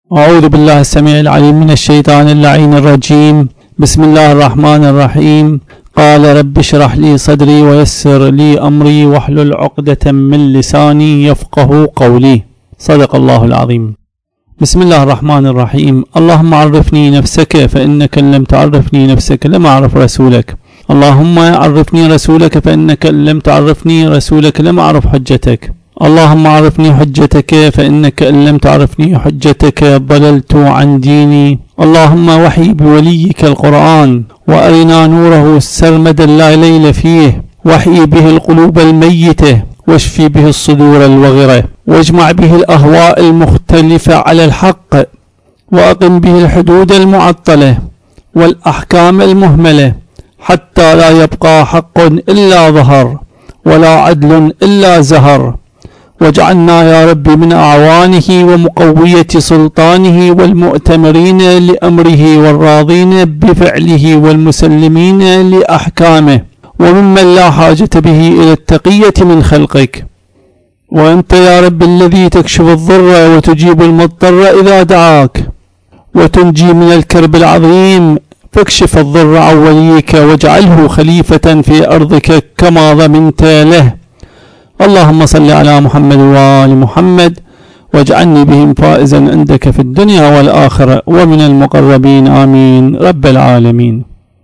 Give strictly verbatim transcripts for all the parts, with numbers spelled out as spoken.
أعوذ بالله السميع العليم من الشيطان اللعين الرجيم. بسم الله الرحمن الرحيم. قال رب اشرح لي صدري ويسر لي أمري واحلل عقدة من لساني يفقه قولي. صدق الله العظيم. بسم الله الرحمن الرحيم. اللهم عرفني نفسك فإنك إن لم تعرفني نفسك لم أعرف رسولك. اللهم عرفني رسولك فإنك إن لم تعرفني رسولك لم أعرف حجتك. اللهم عرفني حجتك فإنك إن لم تعرفني حجتك ضللت عن ديني. اللهم وحي بوليك القرآن وأرنا نوره سرمدا لا ليل فيه، وحي به القلوب الميتة واشفي به الصدور الوغرة، واجمع به الأهواء المختلفة على الحق، وأقم به الحدود المعطلة والأحكام المهملة حتى لا يبقى حق إلا ظهر ولا عدل إلا زهر. واجعلنا يا رب من أعوانه ومقوية سلطانه والمؤتمرين لأمره والراضين بفعله والمسلمين لأحكامه، وممن لا حاجة به إلى التقية من خلقك. وأنت يا رب الذي تكشف الضر وتجيب المضطر إذا دعاك وتنجي من الكرب العظيم، فاكشف الضر عن وليك واجعله خليفة في أرضك كما ضمنت له. اللهم صل على محمد وآل محمد واجعلني بهم فائزا عندك في الدنيا والآخرة ومن المقربين آمين رب العالمين.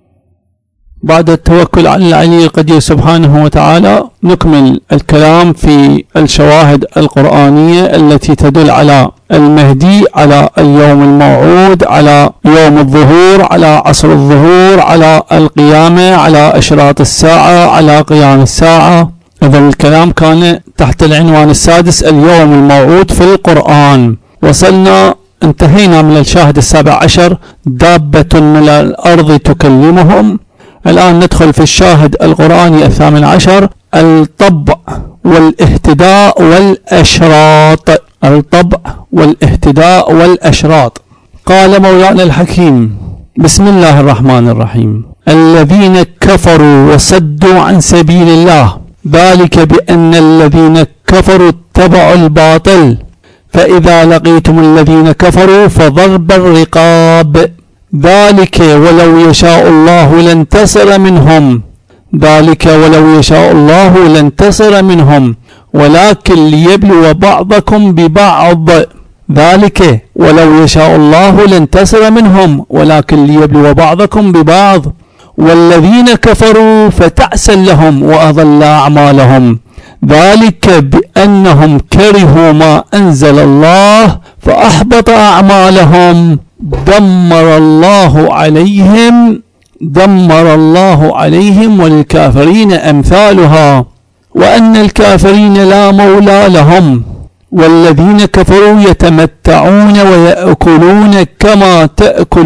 بعد التوكل على العلي القدير سبحانه وتعالى نكمل الكلام في الشواهد القرآنية التي تدل على المهدي، على اليوم الموعود، على يوم الظهور، على عصر الظهور، على القيامة، على أشراط الساعة، على قيام الساعة. إذا الكلام كان تحت العنوان السادس اليوم الموعود في القرآن. وصلنا انتهينا من الشاهد السابع عشر دابة من الأرض تكلمهم. الآن ندخل في الشاهد القرآني الثامن عشر الطبع والاهتداء والأشراط. الطبع والاهتداء والأشراط. قال مولانا الحكيم بسم الله الرحمن الرحيم: الذين كفروا وصدوا عن سبيل الله ذلك بأن الذين كفروا اتبعوا الباطل، فإذا لقيتم الذين كفروا فضرب الرقاب، ذلك ولو يشاء الله لانتصر منهم ذلك ولو يشاء الله لانتصر منهم ولكن ليبلو بعضكم ببعض ذلك ولو يشاء الله لانتصر منهم ولكن ليبلو بعضكم ببعض. والذين كفروا فتعسا لهم وأضل أعمالهم، ذلك بأنهم كرهوا ما أنزل الله فأحبط أعمالهم. دمر الله عليهم دمر الله عليهم وللكافرين أمثالها، وأن الكافرين لا مولى لهم. والذين كفروا يتمتعون ويأكلون كما تأكل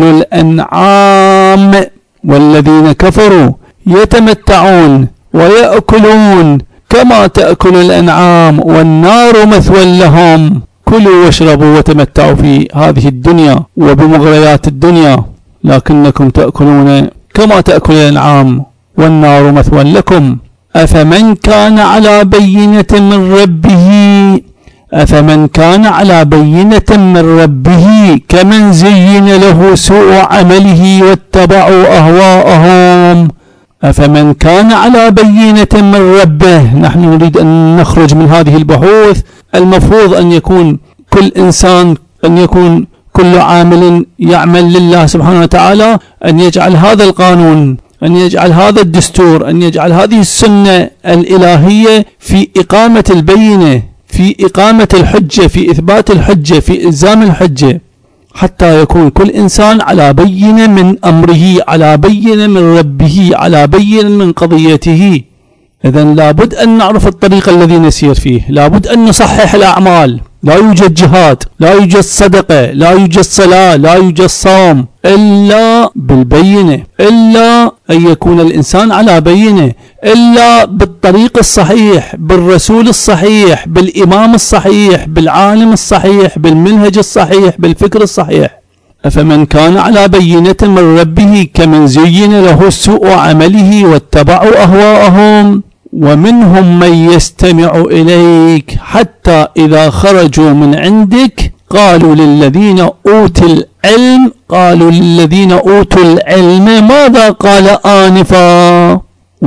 الأنعام والذين كفروا يتمتعون ويأكلون كما تأكل الأنعام والنار مثوى لهم. كلوا واشربوا وتمتعوا في هذه الدنيا وبمغريات الدنيا، لكنكم تأكلون كما تأكل الأنعام والنار مثوى لكم. أفمن كان على بينة من ربه أفمن كان على بينة من ربه كمن زين له سوء عمله واتبعوا أهواءهم. أفمن كان على بينة من ربه. نحن نريد أن نخرج من هذه البحوث. المفروض أن يكون كل إنسان أن يكون كل عامل يعمل لله سبحانه وتعالى أن يجعل هذا القانون، أن يجعل هذا الدستور، أن يجعل هذه السنة الإلهية في إقامة البينة، في إقامة الحجة، في إثبات الحجة، في إلزام الحجة، حتى يكون كل إنسان على بينة من أمره، على بينة من ربه، على بينة من قضيته. إذن لابد أن نعرف الطريق الذي نسير فيه، لابد أن نصحح الأعمال. لا يوجد جهاد، لا يوجد صدقة، لا يوجد صلاة، لا يوجد صوم إلا بالبينة، إلا أن يكون الإنسان على بينة، إلا بالطريق الصحيح، بالرسول الصحيح، بالإمام الصحيح، بالعالم الصحيح، بالمنهج الصحيح، بالفكر الصحيح. أفمن كان على بينة من ربه كمن زين له سوء عمله واتبعوا أهواءهم. ومنهم من يستمع إليك حتى إذا خرجوا من عندك قالوا للذين أوتوا العلم قالوا للذين أوتوا العلم ماذا قال آنفا.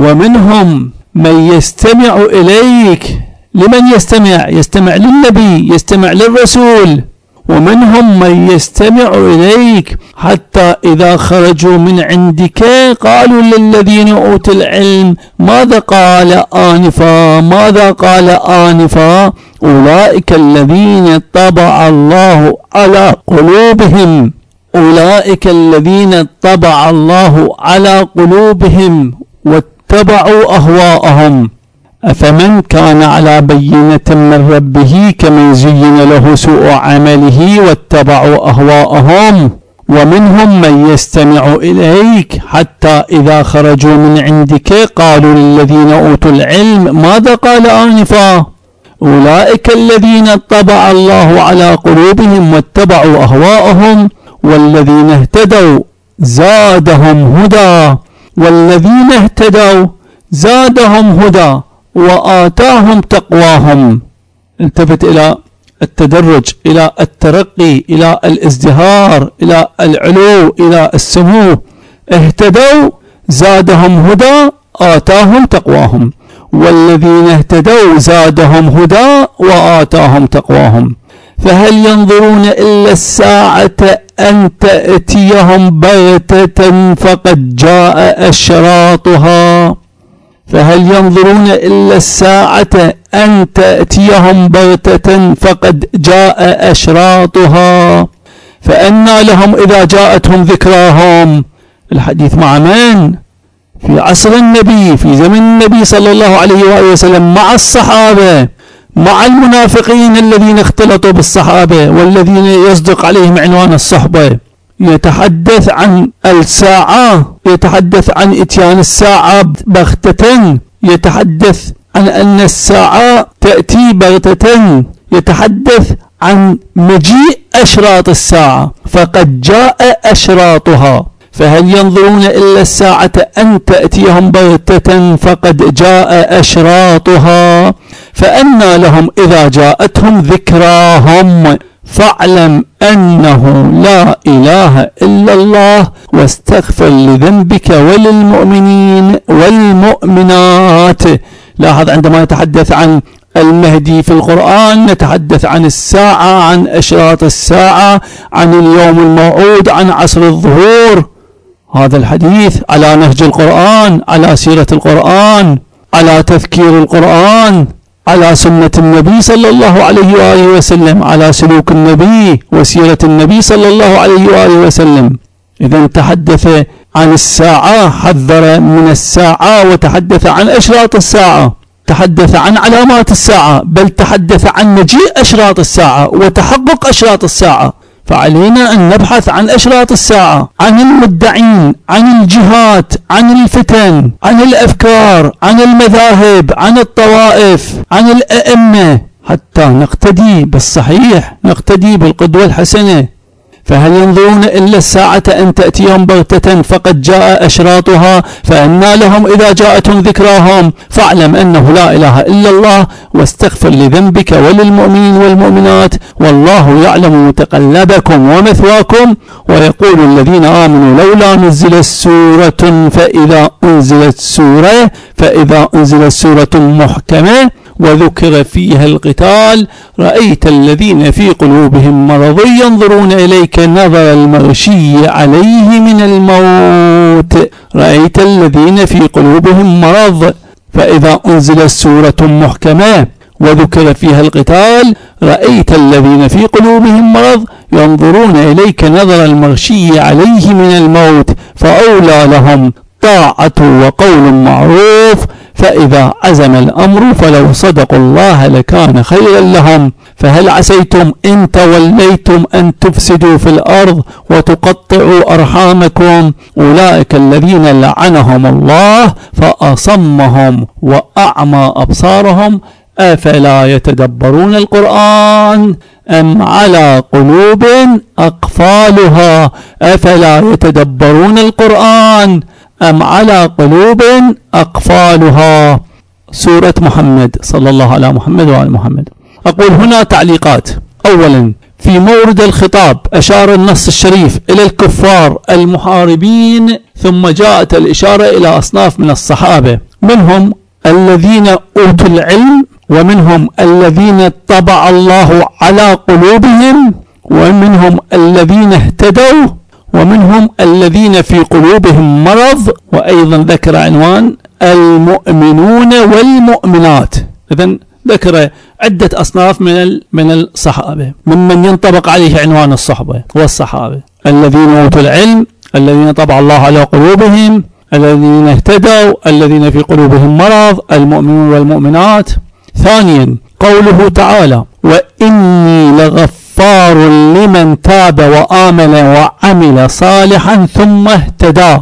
ومنهم من يستمع إليك، لمن يستمع؟ يستمع للنبي، يستمع للرسول. ومنهم من يستمع إليك حتى إذا خرجوا من عندك قالوا للذين أوتوا العلم ماذا قال آنفا، ماذا قال آنفا. أولئك الذين طبع الله على قلوبهم، أولئك الذين طبع الله على قلوبهم واتبعوا أهواءهم. أفمن كان على بينة من ربه كمن زين له سوء عمله واتبعوا أهواءهم. ومنهم من يستمع إليك حتى إذا خرجوا من عندك قالوا للذين أوتوا العلم ماذا قال آنفا. أولئك الذين طبع الله على قلوبهم واتبعوا أهواءهم. والذين اهتدوا زادهم هدى، والذين اهتدوا زادهم هدى وآتاهم تقواهم. التفت إلى التدرج، إلى الترقي، إلى الازدهار، إلى العلو، إلى السمو. اهتدوا زادهم هدى آتاهم تقواهم، والذين اهتدوا زادهم هدى وآتاهم تقواهم. فهل ينظرون إلا الساعة أن تأتيهم بغتة فقد جاء أشراطها. فهل ينظرون إلا الساعة أن تأتيهم بغتة فقد جاء أشراطها. فأنى لهم إذا جاءتهم ذكراهم. الحديث مع من؟ في عصر النبي، في زمن النبي صلى الله عليه وآله وسلم، مع الصحابة، مع المنافقين الذين اختلطوا بالصحابة والذين يصدق عليهم عنوان الصحبة. يتحدث عن الساعة، يتحدث عن إتيان الساعة بغتة، يتحدث عن أن الساعة تأتي بغتة، يتحدث عن مجيء أشراط الساعة فقد جاء أشراطها. فهل ينظرون إلا الساعة أن تأتيهم بغتة فقد جاء أشراطها. فأنى لهم إذا جاءتهم ذكراهم. فاعلم أنه لا إله إلا الله واستغفر لذنبك وللمؤمنين والمؤمنات. لاحظ عندما يتحدث عن المهدي في القرآن نتحدث عن الساعة، عن أشراط الساعة، عن اليوم الموعود، عن عصر الظهور. هذا الحديث على نهج القرآن، على سيرة القرآن، على تذكير القرآن، على سنة النبي صلى الله عليه وآله وسلم، على سلوك النبي وسيرة النبي صلى الله عليه وآله وسلم. إذا تحدث عن الساعة، حذر من الساعة، وتحدث عن أشراط الساعة، تحدث عن علامات الساعة، بل تحدث عن مجيء أشراط الساعة وتحقق أشراط الساعة. فعلينا أن نبحث عن أشراط الساعة، عن المدعين، عن الجهات، عن الفتن، عن الأفكار، عن المذاهب، عن الطوائف، عن الأئمة، حتى نقتدي بالصحيح، نقتدي بالقدوة الحسنة. فهل ينظرون إلا الساعة أن تأتيهم بغتة فقد جاء أشراطها. فأنى لهم إذا جاءتهم ذكراهم. فاعلم أنه لا إله إلا الله واستغفر لذنبك وللمؤمنين والمؤمنات والله يعلم متقلبكم ومثواكم. ويقول الذين آمنوا لولا نزلت سورة فإذا أنزلت سورة فإذا أنزلت سورة محكمة وذكر فيها القتال رأيت الذين في قلوبهم مرض ينظرون إليك نظر المغشي عليه من الموت. رأيت الذين في قلوبهم مرض. فإذا أنزلت سورة محكمة وذكر فيها القتال رأيت الذين في قلوبهم مرض ينظرون إليك نظر المغشي عليه من الموت. فأولى لهم طاعة وقول معروف. فإذا عزم الأمر فلو صدقوا الله لكان خيرا لهم. فهل عسيتم إن توليتم أن تفسدوا في الأرض وتقطعوا أرحامكم. أولئك الذين لعنهم الله فأصمهم وأعمى أبصارهم أفلا يتدبرون القرآن أم على قلوب أقفالها. أفلا يتدبرون القرآن أم على قلوب أقفالها. سورة محمد صلى الله على محمد وعلى محمد. أقول هنا تعليقات. أولا في مورد الخطاب أشار النص الشريف إلى الكفار المحاربين، ثم جاءت الإشارة إلى أصناف من الصحابة، منهم الذين أوتوا العلم، ومنهم الذين طبع الله على قلوبهم، ومنهم الذين اهتدوا، ومنهم الذين في قلوبهم مرض، وأيضا ذكر عنوان المؤمنون والمؤمنات. إذن ذكر عدة أصناف من من الصحابة ممن ينطبق عليه عنوان الصحبة والصحابة: الذين أوتوا العلم، الذين طبع الله على قلوبهم، الذين اهتدوا، الذين في قلوبهم مرض، المؤمنون والمؤمنات. ثانيا قوله تعالى: وإني لغفار لمن تاب وآمن وعمل صالحا ثم اهتدى.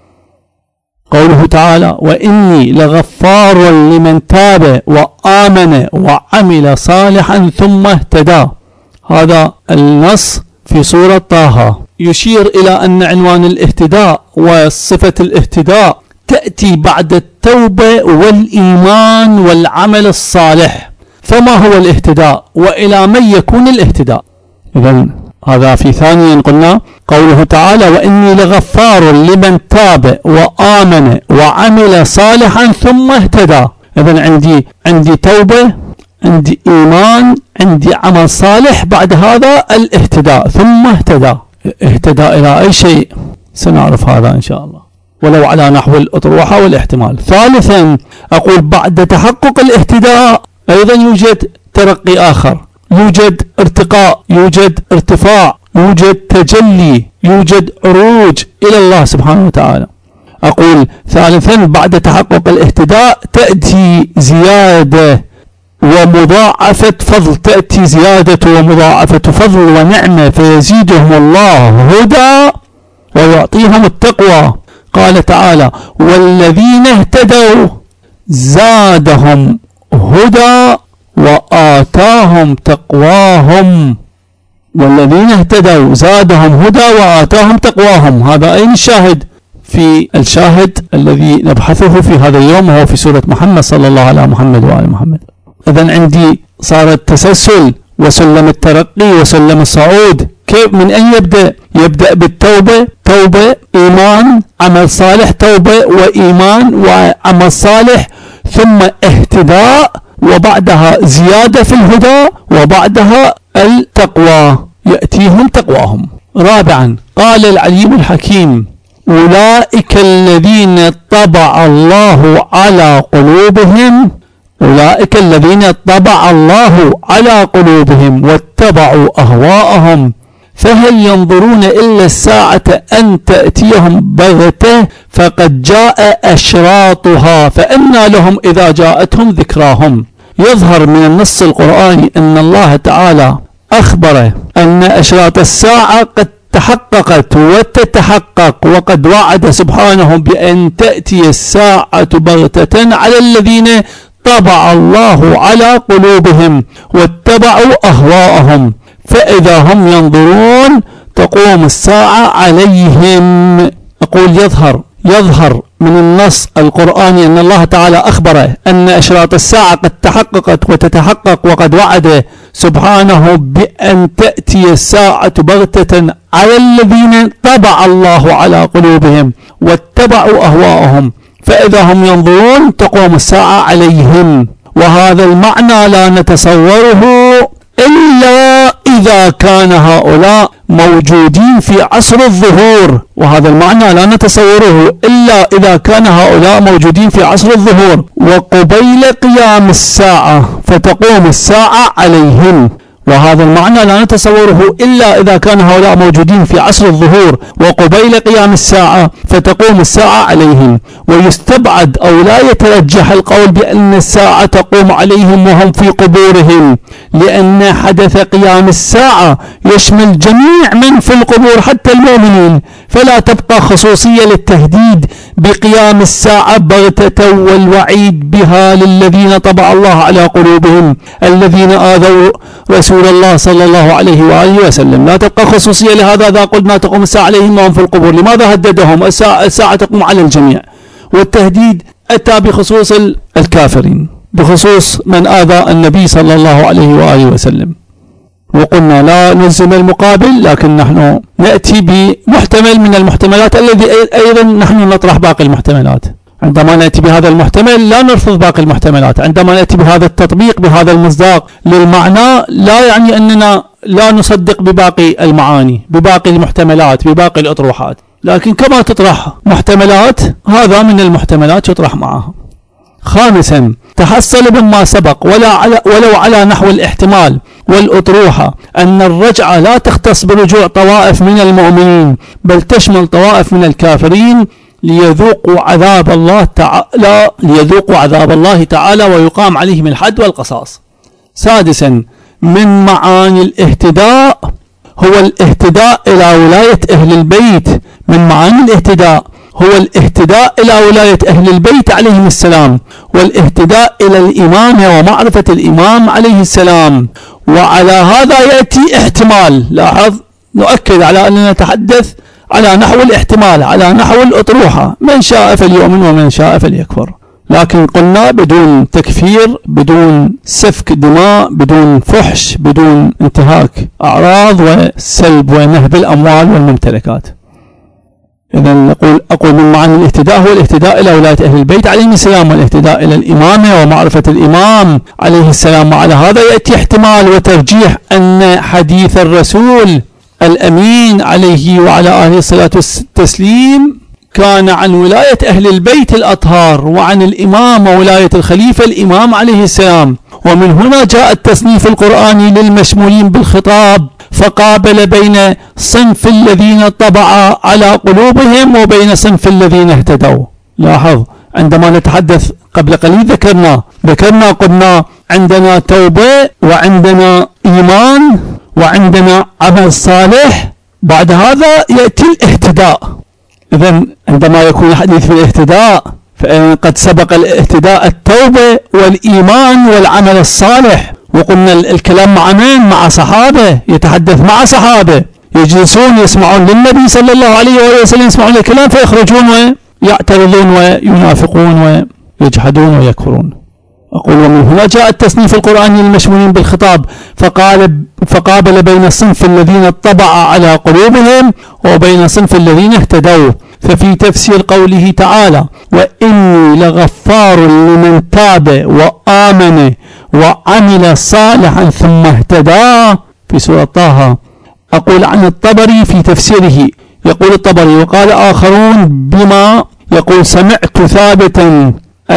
قوله تعالى: وإني لغفار لمن تاب وآمن وعمل صالحا ثم اهتدى. هذا النص في سورة طه يشير إلى أن عنوان الاهتداء وصفة الاهتداء تأتي بعد التوبة والإيمان والعمل الصالح. فما هو الاهتداء وإلى من يكون الاهتداء؟ إذن هذا في ثانيا قلنا قوله تعالى: وإني لغفار لمن تاب وآمن وعمل صالحا ثم اهتدى. إذن عندي عندي توبة، عندي إيمان، عندي عمل صالح، بعد هذا الاهتداء ثم اهتدى. اهتدى إلى أي شيء سنعرف هذا إن شاء الله، ولو على نحو الأطروحة والاحتمال. ثالثا أقول بعد تحقق الاهتداء أيضا يوجد ترقي آخر، يوجد ارتقاء، يوجد ارتفاع، يوجد تجلي، يوجد عروج إلى الله سبحانه وتعالى. أقول ثالثا بعد تحقق الاهتداء تأتي زيادة ومضاعفة فضل، تأتي زيادة ومضاعفة فضل ونعمة، فيزيدهم الله هدى ويعطيهم التقوى. قال تعالى: والذين اهتدوا زادهم هدى وآتاهم تقواهم. والذين اهتدوا زادهم هدى وآتاهم تقواهم. هذا أين الشاهد؟ في الشاهد الذي نبحثه في هذا اليوم وهو في سورة محمد صلى الله على محمد وآل محمد. إذن عندي صار التسلسل وسلم الترقي وسلم الصعود. كيف؟ من أين يبدأ؟ يبدأ بالتوبة، توبة، إيمان، عمل صالح، توبة وإيمان وعمل صالح، ثم اهتداء، وبعدها زيادة في الهدى، وبعدها التقوى، يأتيهم تقواهم. رابعا قال العليم الحكيم: أولئك الذين طبع الله على قلوبهم، أولئك الذين طبع الله على قلوبهم واتبعوا أهواءهم، فهل ينظرون إلا الساعة أن تأتيهم بغتة فقد جاء أشراطها فأنى لهم إذا جاءتهم ذكراهم. يظهر من النص القرآني أن الله تعالى أخبر أن أشراط الساعة قد تحققت وتتحقق، وقد وعد سبحانه بأن تأتي الساعة بغتة على الذين طبع الله على قلوبهم واتبعوا أهواءهم، فإذا هم ينظرون تقوم الساعة عليهم. أقول يظهر يظهر من النص القرآني أن الله تعالى أخبر أن أشراط الساعة قد تحققت وتتحقق، وقد وعد سبحانه بأن تأتي الساعة بغتة على الذين طبع الله على قلوبهم واتبعوا أهواءهم، فإذا هم ينظرون تقوم الساعة عليهم. وهذا المعنى لا نتصوره إلا إذا كان هؤلاء موجودين في عصر الظهور، وهذا المعنى لا نتصوره إلا إذا كان هؤلاء موجودين في عصر الظهور وقبيل قيام الساعة فتقوم الساعة عليهم. وهذا المعنى لا نتصوره إلا إذا كان هؤلاء موجودين في عصر الظهور وقبيل قيام الساعة فتقوم الساعة عليهم. ويستبعد أو لا يترجح القول بأن الساعة تقوم عليهم وهم في قبورهم، لأن حدث قيام الساعة يشمل جميع من في القبور حتى المؤمنين، فلا تبقى خصوصية للتهديد بقيام الساعة بغتة والوعيد بها للذين طبع الله على قلوبهم الذين آذوا رسول الله صلى الله عليه وآله وسلم. لا تبقى خصوصية لهذا إذا قلنا تقوم الساعة عليهم وهم في القبور. لماذا هددهم؟ الساعة, الساعة تقوم على الجميع، والتهديد أتى بخصوص الكافرين، بخصوص من آذى النبي صلى الله عليه وآله وسلم. وقلنا لا نلزم المقابل، لكن نحن نأتي بمحتمل من المحتملات الذي أيضا نحن نطرح باقي المحتملات. عندما نأتي بهذا المحتمل لا نرفض باقي المحتملات، عندما نأتي بهذا التطبيق بهذا المصداق للمعنى لا يعني أننا لا نصدق بباقي المعاني، بباقي المحتملات، بباقي الأطروحات، لكن كما تطرح محتملات هذا من المحتملات يطرح معها. خامسا، تحصل مما سبق ولا على ولو على نحو الاحتمال والأطروحة أن الرجعة لا تختص برجوع طوائف من المؤمنين، بل تشمل طوائف من الكافرين ليذوقوا عذاب الله تعالى ليذوقوا عذاب الله تعالى ويقام عليهم الحد والقصاص. سادسا، من معاني الاهتداء هو الاهتداء إلى ولاية أهل البيت. من معاني الاهتداء هو الاهتداء إلى ولاية أهل البيت عليهم السلام، والاهتداء إلى الإمامة ومعرفة الإمام عليه السلام. وعلى هذا يأتي احتمال، لاحظ نؤكد على أننا نتحدث على نحو الاحتمال، على نحو الأطروحة، من شاء فليؤمن ومن شاء فليكفر، لكن قلنا بدون تكفير، بدون سفك دماء، بدون فحش، بدون انتهاك أعراض وسلب ونهب الأموال والممتلكات. إذا نقول أقول من معاني الاهتداء هو الاهتداء إلى ولاية أهل البيت عليهم السلام، والاهتداء إلى الإمامة ومعرفة الإمام عليه السلام. وعلى هذا يأتي احتمال وترجيح أن حديث الرسول الأمين عليه وعلى آله الصلاة والتسليم كان عن ولاية أهل البيت الأطهار، وعن الإمام وولاية الخليفة الإمام عليه السلام. ومن هنا جاء التصنيف القرآني للمشمولين بالخطاب، فقابل بين صنف الذين طبع على قلوبهم وبين صنف الذين اهتدوا. لاحظ عندما نتحدث قبل قليل ذكرنا ذكرنا قلنا عندنا توبة وعندنا إيمان وعندنا عمل صالح، بعد هذا يأتي الاهتداء. إذن عندما يكون الحديث في الاهتداء فقد سبق الاهتداء التوبة والإيمان والعمل الصالح. وقلنا الكلام مع من؟ مع صحابة، يتحدث مع صحابة يجلسون يسمعون للنبي صلى الله عليه وآله وسلم، يسمعون الكلام فيخرجون ويعترضون وينافقون ويجحدون ويكفرون. أقول ومن هنا جاء التصنيف القرآني للمشمولين بالخطاب، فقال فقابل بين الصنف الذين طبع على قلوبهم وبين صنف الذين اهتدوا. ففي تفسير قوله تعالى وإني لغفار لمن تاب وآمن وعمل صالحا ثم اهتدى في سورة طه، أقول عن الطبري في تفسيره، يقول الطبري وقال آخرون بما يقول سمعت ثابتا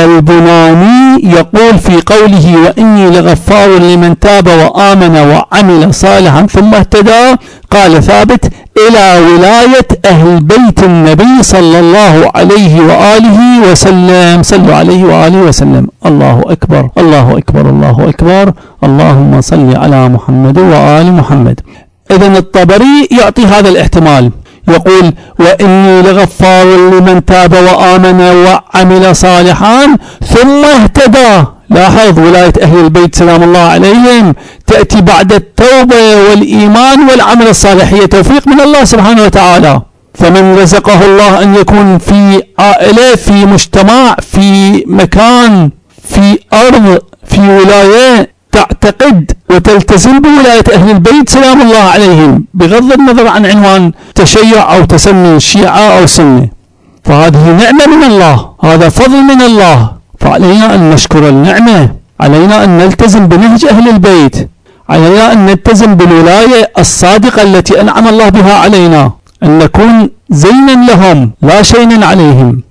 البناني يقول في قوله وإني لغفار لمن تاب وآمن وعمل صالحا ثم اهتدى، قال ثابت إلى ولاية أهل بيت النبي صلى الله عليه وآله وسلم. صلوا عليه وآله وسلم. الله أكبر الله أكبر الله أكبر، اللهم صل على محمد وآل محمد. إذن الطبري يعطي هذا الاحتمال، يقول وإني لغفار لمن تاب وآمن وعمل صالحا ثم اهتدى. لاحظ ولاية أهل البيت سلام الله عليهم تأتي بعد التوبة والإيمان والعمل الصالح، هي توفيق من الله سبحانه وتعالى. فمن رزقه الله أن يكون في عائلة، في مجتمع، في مكان، في أرض، في ولاية تعتقد وتلتزم بولاية أهل البيت سلام الله عليهم بغض النظر عن عنوان تشيع أو تسمي شيعة أو سنة، فهذه نعمة من الله، هذا فضل من الله، فعلينا أن نشكر النعمة، علينا أن نلتزم بنهج أهل البيت، علينا أن نلتزم بالولاية الصادقة التي أنعم الله بها علينا، أن نكون زينا لهم لا شينا عليهم.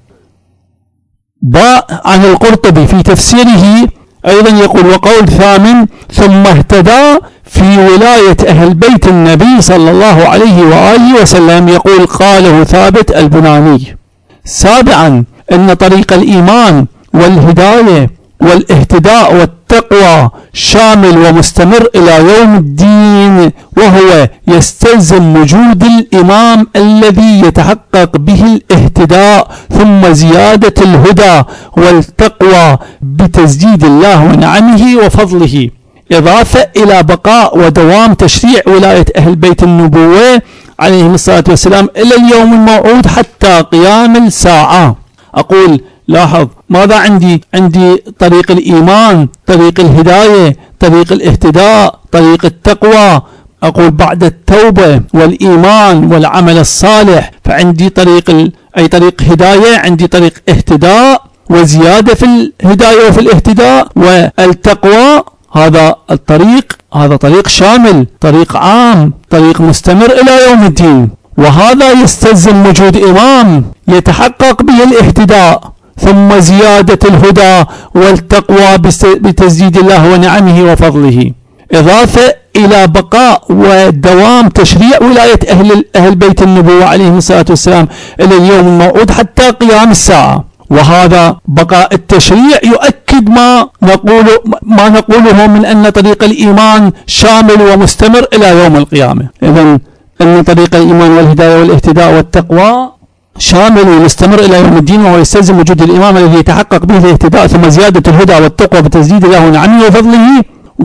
باء عن القرطبي في تفسيره أيضا يقول وقول ثامن ثم اهتدى في ولاية أهل بيت النبي صلى الله عليه وآله وسلم، يقول قاله ثابت البناني. سابعا أن طريق الإيمان والهداية والاهتداء والتقوى شامل ومستمر إلى يوم الدين، وهو يستلزم وجود الإمام الذي يتحقق به الاهتداء ثم زيادة الهدى والتقوى بتسديد الله ونعمه وفضله، إضافة إلى بقاء ودوام تشريع ولاية أهل بيت النبوة عليهم الصلاة والسلام إلى اليوم الموعود حتى قيام الساعة. أقول لاحظ ماذا عندي؟ عندي طريق الإيمان، طريق الهداية، طريق الاهتداء، طريق التقوى، أقول بعد التوبة والإيمان والعمل الصالح فعندي طريق ال... أي طريق هداية، عندي طريق اهتداء وزيادة في الهداية وفي الاهتداء، والتقوى هذا الطريق، هذا طريق شامل، طريق عام، طريق مستمر إلى يوم الدين. وهذا يستلزم وجود إمام يتحقق به الاهتداء ثم زيادة الهدى والتقوى بتسديد الله ونعمه وفضله، إضافة إلى بقاء ودوام تشريع ولاية أهل, أهل بيت النبوة عليهم الصلاة والسلام إلى اليوم الموعود حتى قيام الساعة. وهذا بقاء التشريع يؤكد ما نقول ما نقوله من أن طريق الإيمان شامل ومستمر إلى يوم القيامة. إذن أن طريق الإيمان والهداية والاهتداء والتقوى شامل ومستمر إلى يوم الدين، وهو يستلزم وجود الإمام الذي يتحقق به الاهتداء ثم زيادة الهدى والتقوى بتسديد الله ونعمه وفضله،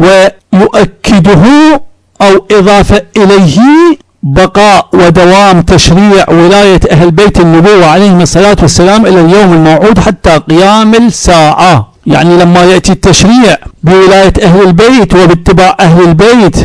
ويؤكده أو إضافة إليه بقاء ودوام تشريع ولاية أهل بيت النبوة عليهم الصلاة والسلام إلى اليوم الموعود حتى قيام الساعة. يعني لما يأتي التشريع بولاية أهل البيت وباتباع أهل البيت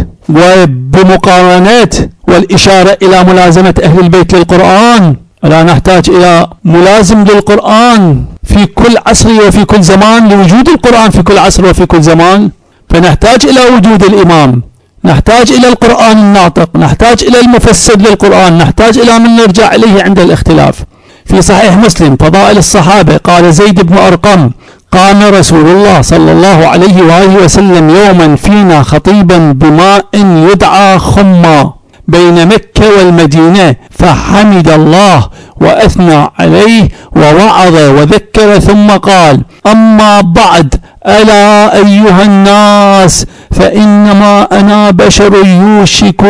وبمقارنات والإشارة إلى ملازمة أهل البيت للقرآن، لا نحتاج إلى ملازم للقرآن في كل عصر وفي كل زمان، لوجود القرآن في كل عصر وفي كل زمان، فنحتاج إلى وجود الإمام، نحتاج إلى القرآن الناطق، نحتاج إلى المفسر للقرآن، نحتاج إلى من نرجع إليه عند الاختلاف. في صحيح مسلم فضائل الصحابة قال زيد بن أرقم: قام رسول الله صلى الله عليه وآله وسلم يوما فينا خطيبا بماء يدعى خما بين مكة والمدينة، فحمد الله وأثنى عليه ووعظ وذكر ثم قال: أما بعد، ألا أيها الناس، فإنما أنا بشر يوشك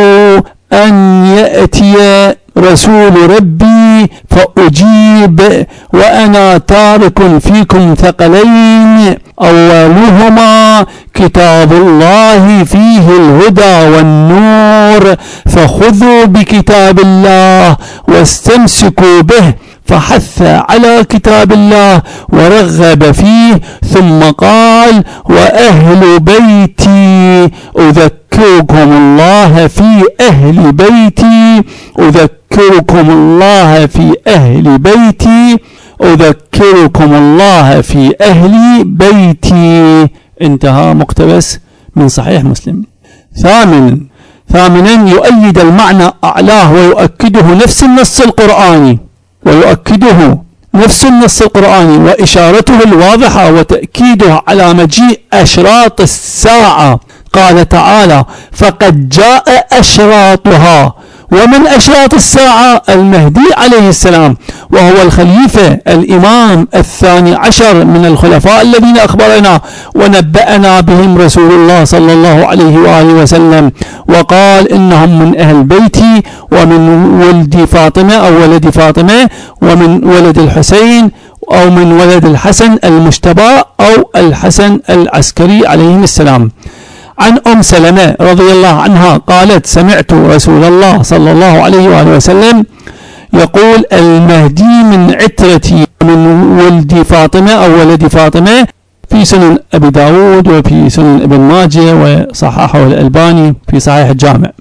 أن يأتي رسول ربي فأجيب، وأنا تارك فيكم ثقلين، أولهما كتاب الله فيه الهدى والنور، فخذوا بكتاب الله واستمسكوا به، فحث على كتاب الله ورغب فيه، ثم قال: وأهل بيتي أذكركم الله في أهل بيتي أذكركم الله في أهل بيتي أذكركم الله في أهل بيتي. انتهى مقتبس من صحيح مسلم. ثامن ثامنا يؤيد المعنى أعلاه ويؤكده نفس النص القرآني ويؤكده نفس النص القرآني وإشارته الواضحة وتأكيده على مجيء أشراط الساعة. قال تعالى: فقد جاء أشراطها. ومن أشراط الساعة المهدي عليه السلام، وهو الخليفة الإمام الثاني عشر من الخلفاء الذين أخبرنا ونبأنا بهم رسول الله صلى الله عليه وآله وسلم، وقال: إنهم من أهل بيتي ومن ولد فاطمة أو ولد فاطمة ومن ولد الحسين أو من ولد الحسن المجتبى أو الحسن العسكري عليهم السلام. عن أم سلمة رضي الله عنها قالت: سمعت رسول الله صلى الله عليه وآله وسلم يقول: المهدي من عترتي من ولد فاطمة أو ولد فاطمة، في سنن أبي داود وفي سنن ابن ماجه وصححه الألباني في صحيح الجامع.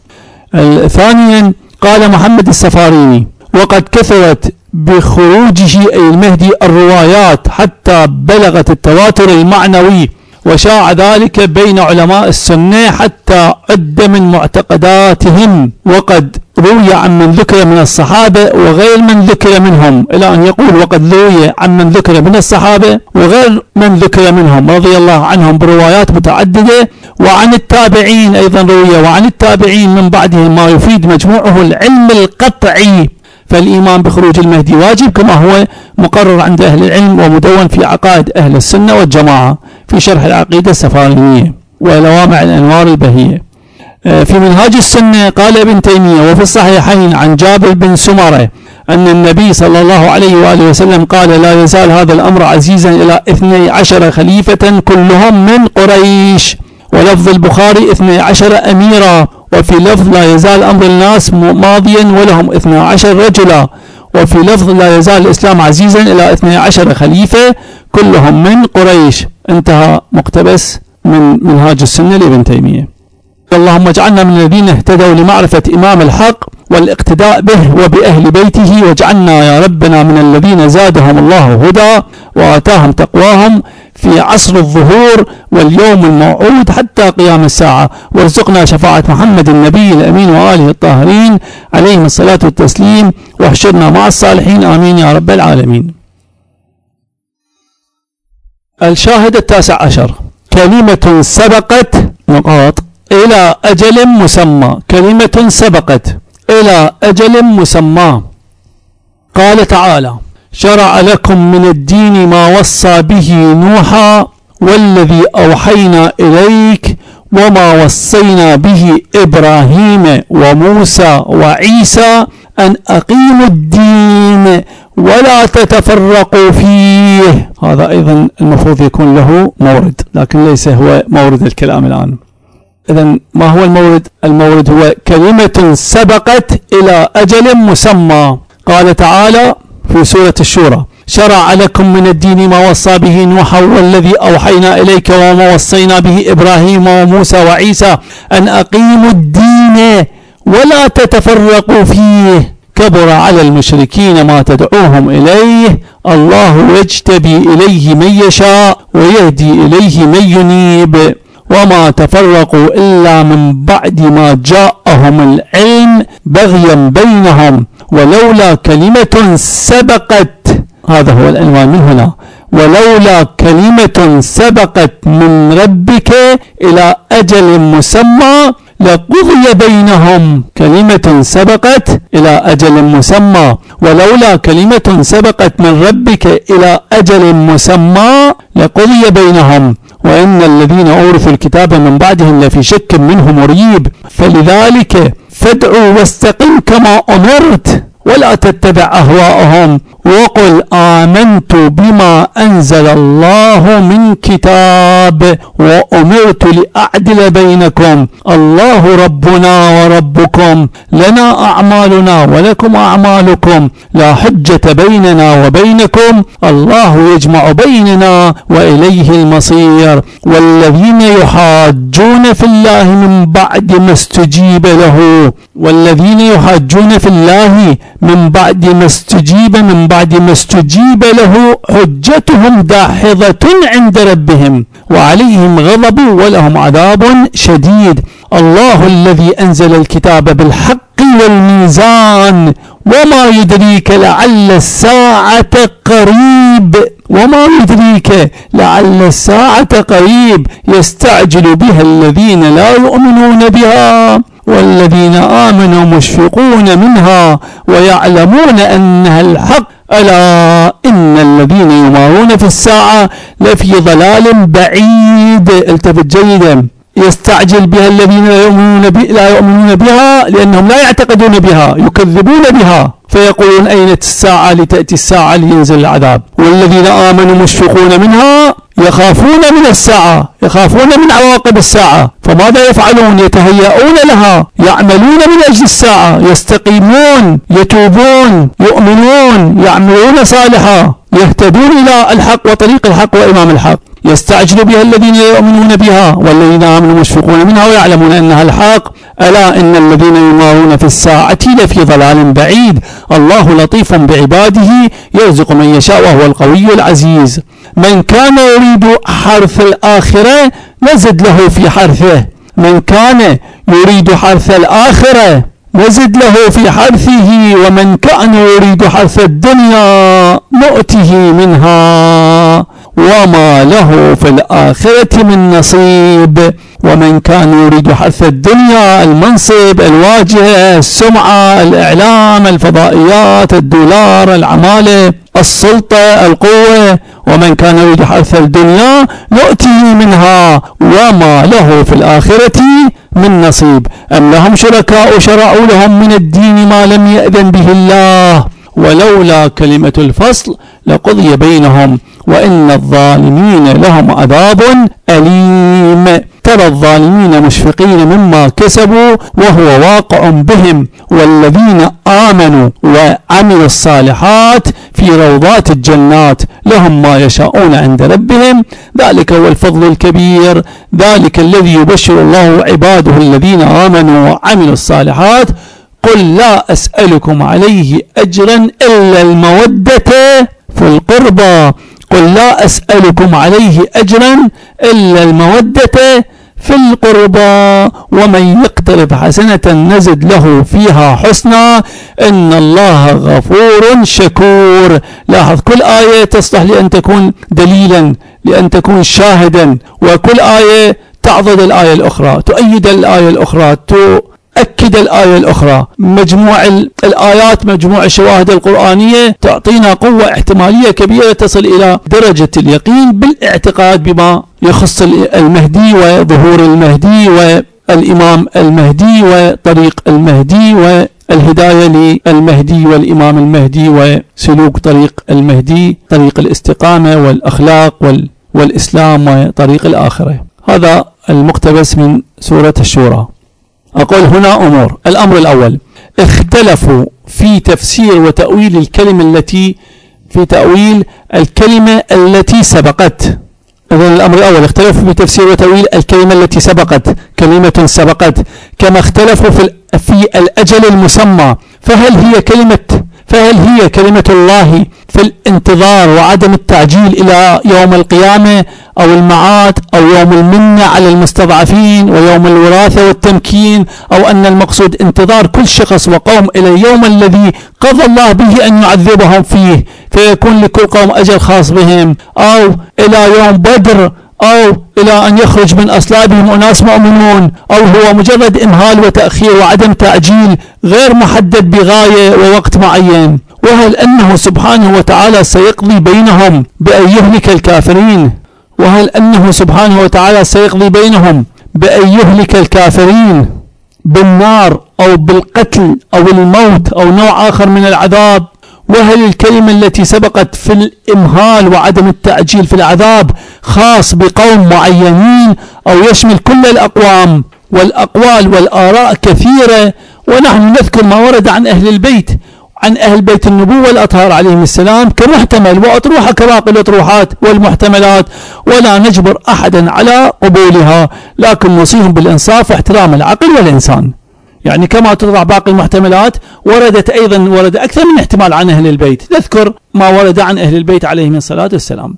ثانيا قال محمد السفاريني: وقد كثرت بخروجه أي المهدي الروايات حتى بلغت التواتر المعنوي، وشاع ذلك بين علماء السنة حتى عد من معتقداتهم، وقد روي عن من ذكر من الصحابة وغير من ذكر منهم، إلى أن يقول: وقد روي عن من ذكر من الصحابة وغير من ذكر منهم رضي الله عنهم بروايات متعددة، وعن التابعين أيضا روي، وعن التابعين من بعدهم ما يفيد مجموعه العلم القطعي. فالإيمان بخروج المهدي واجب كما هو مقرر عند أهل العلم ومدون في عقائد أهل السنة والجماعة في شرح العقيدة السفارينية ولوامع الأنوار البهية. في منهاج السنة قال ابن تيمية: وفي الصحيحين عن جابر بن سمرة أن النبي صلى الله عليه وآله وسلم قال: لا يزال هذا الأمر عزيزا إلى اثني عشر خليفة كلهم من قريش. ولفظ البخاري اثني عشر أميرا، وفي لفظ: لا يزال أمر الناس ماضيا ولهم اثني عشر رجلا، وفي لفظ: لا يزال الإسلام عزيزا إلى اثني عشر خليفة كلهم من قريش. انتهى مقتبس من منهاج السنة لابن تيمية. اللهم اجعلنا من الذين اهتدوا لمعرفة إمام الحق والاقتداء به وبأهل بيته، واجعلنا يا ربنا من الذين زادهم الله هدى وآتاهم تقواهم في عصر الظهور واليوم الموعود حتى قيام الساعة، وارزقنا شفاعة محمد النبي الأمين وآله الطاهرين عليهم الصلاة والتسليم، واحشرنا مع الصالحين آمين يا رب العالمين. الشاهد التاسع عشر: كلمة سبقت نقاط إلى أجل مسمى. كلمة سبقت إلى أجل مسمى. قال تعالى: شرع لكم من الدين ما وصى به نوحا والذي أوحينا إليك وما وصينا به إبراهيم وموسى وعيسى أن أقيموا الدين ولا تتفرقوا فيه. هذا أيضا المفروض يكون له مورد، لكن ليس هو مورد الكلام الآن. إذن ما هو المورد؟ المورد هو كلمة سبقت إلى أجل مسمى. قال تعالى في سورة الشورى: شرع لكم من الدين ما وصى به نوحا والذي أوحينا إليك وما وصينا به إبراهيم وموسى وعيسى أن أقيموا الدين ولا تتفرقوا فيه كبر على المشركين ما تدعوهم إليه الله يجتبي إليه من يشاء ويهدي إليه من ينيب وما تفرقوا إلا من بعد ما جاءهم العلم بغيا بينهم ولولا كلمة سبقت. هذا هو العنوان من هنا: ولولا كلمة سبقت من ربك إلى أجل مسمى لقضي بينهم. كلمة سبقت إلى أجل مسمى، ولولا كلمة سبقت من ربك إلى أجل مسمى لقضي بينهم وإن الذين أورثوا الكتاب من بعدهم لفي شك منه مريب. فلذلك فادعوا واستقم كما أمرت ولا تتبع أهواءهم وقل آمنت بما أنزل الله من كتاب وأمرت لأعدل بينكم الله ربنا وربكم لنا أعمالنا ولكم أعمالكم لا حجة بيننا وبينكم الله يجمع بيننا وإليه المصير. والذين يحاجون في الله من بعد ما استجيب له والذين يحاجون في الله من بعد ما استجيب من بعد ما استجيب له حجتهم داحضة عند ربهم وعليهم غضب ولهم عذاب شديد. الله الذي أنزل الكتاب بالحق والميزان وما يدريك لعل الساعة قريب وما يدريك لعل الساعة قريب يستعجل بها الذين لا يؤمنون بها والذين آمنوا مشفقون منها ويعلمون أنها الحق ألا إن الذين يمارون في الساعة لفي ضلال بعيد. التفت جيدا: يستعجل بها الذين لا يؤمنون, لا يؤمنون بها لأنهم لا يعتقدون بها يكذبون بها فيقولون أين الساعة لتأتي الساعة لينزل العذاب. والذين آمنوا مشفقون منها يخافون من الساعة يخافون من عواقب الساعة فماذا يفعلون؟ يتهيئون لها يعملون من أجل الساعة يستقيمون يتوبون يؤمنون يعملون صالحا يهتدون إلى الحق وطريق الحق وإمام الحق. يستعجل بها الذين يؤمنون بها والذين آمنوا مشفقون منها ويعلمون أنها الحق ألا إن الذين يمارون في الساعة لفي ضلال بعيد. الله لطيف بعباده يرزق من يشاء وهو القوي العزيز. من كان يريد حرث الآخرة نزد له في حرثه من كان يريد حرث الآخرة نزد له في حرثه ومن كان يريد حرث الدنيا نؤته منها وما له في الآخرة من نصيب. ومن كان يريد حرث الدنيا المنصب الواجهة السمعة الإعلام الفضائيات الدولار العمالة السلطة القوة ومن كان يريد حرث الدنيا نؤته منها وما له في الآخرة من نصيب. أم لهم شركاء شرعوا لهم من الدين ما لم يأذن به الله ولولا كلمة الفصل لقضي بينهم وإن الظالمين لهم عذاب أليم. ترى الظالمين مشفقين مما كسبوا وهو واقع بهم والذين آمنوا وعملوا الصالحات في روضات الجنات لهم ما يشاءون عند ربهم ذلك هو الفضل الكبير. ذلك الذي يبشر الله عباده الذين آمنوا وعملوا الصالحات قل لا أسألكم عليه أجرا إلا المودة في القربى قل لا أسألكم عليه أجرا إلا المودة في القربى ومن يقترض حسنة نزد له فيها حسنا إن الله غفور شكور. لاحظ كل آية تصلح لأن تكون دليلا لأن تكون شاهدا وكل آية تعضد الآية الأخرى تؤيد الآية الأخرى أكد الآية الأخرى. مجموع الآيات مجموع الشواهد القرآنية تعطينا قوة احتمالية كبيرة تصل إلى درجة اليقين بالاعتقاد بما يخص المهدي وظهور المهدي والإمام المهدي وطريق المهدي والهداية للمهدي والإمام المهدي وسلوك طريق المهدي طريق الاستقامة والأخلاق والإسلام وطريق الآخرة. هذا المقتبس من سورة الشورى. أقول هنا أمور. الأمر الأول اختلفوا في تفسير وتأويل الكلمة التي في تأويل الكلمة التي سبقت. إذن الأمر الأول اختلفوا في تفسير وتأويل الكلمة التي سبقت كلمة سبقت كما اختلفوا في في الأجل المسمى فهل هي كلمة فهل هي كلمة الله في الانتظار وعدم التعجيل إلى يوم القيامة أو المعاد أو يوم المنة على المستضعفين ويوم الوراثة والتمكين أو أن المقصود انتظار كل شخص وقوم إلى اليوم الذي قضى الله به أن يعذبهم فيه فيكون لكل قوم أجل خاص بهم أو إلى يوم بدر أو إلى أن يخرج من أصلابهم أناس مؤمنون أو هو مجرد إمهال وتأخير وعدم تعجيل غير محدد بغاية ووقت معين. وهل أنه سبحانه وتعالى سيقضي بينهم بأن يهلك الكافرين وهل أنه سبحانه وتعالى سيقضي بينهم بأن يهلك الكافرين بالنار أو بالقتل أو الموت أو نوع آخر من العذاب. وهل الكلمة التي سبقت في الإمهال وعدم التعجيل في العذاب خاص بقوم معينين أو يشمل كل الأقوام. والأقوال والآراء كثيرة ونحن نذكر ما ورد عن أهل البيت عن أهل بيت النبوة الأطهار عليهم السلام كمحتمل وأطروحة كباقي الأطروحات والمحتملات ولا نجبر أحدا على قبولها لكن نوصيهم بالإنصاف واحترام العقل والإنسان. يعني كما تطرح باقي المحتملات وردت أيضا ورد أكثر من احتمال عن أهل البيت نذكر ما ورد عن أهل البيت عليهم الصلاة والسلام.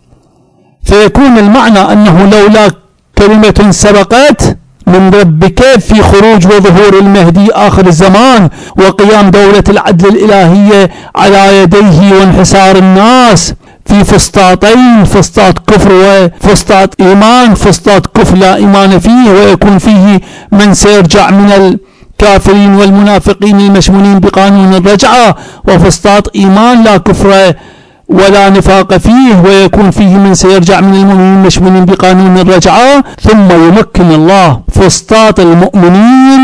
فيكون المعنى أنه لولا كلمة سبقت من ربك في خروج وظهور المهدي آخر الزمان وقيام دولة العدل الإلهية على يديه وانحسار الناس في فسطاطين فسطاط كفر وفسطاط إيمان فسطاط كفر لا إيمان فيه ويكون فيه من سيرجع من الكافرين والمنافقين المشمولين بقانون الرجعة وفسطاط إيمان لا كفر ولا نفاق فيه ويكون فيه من سيرجع من المؤمنين المشمولين بقانون الرجعة ثم يمكن الله فسطاط المؤمنين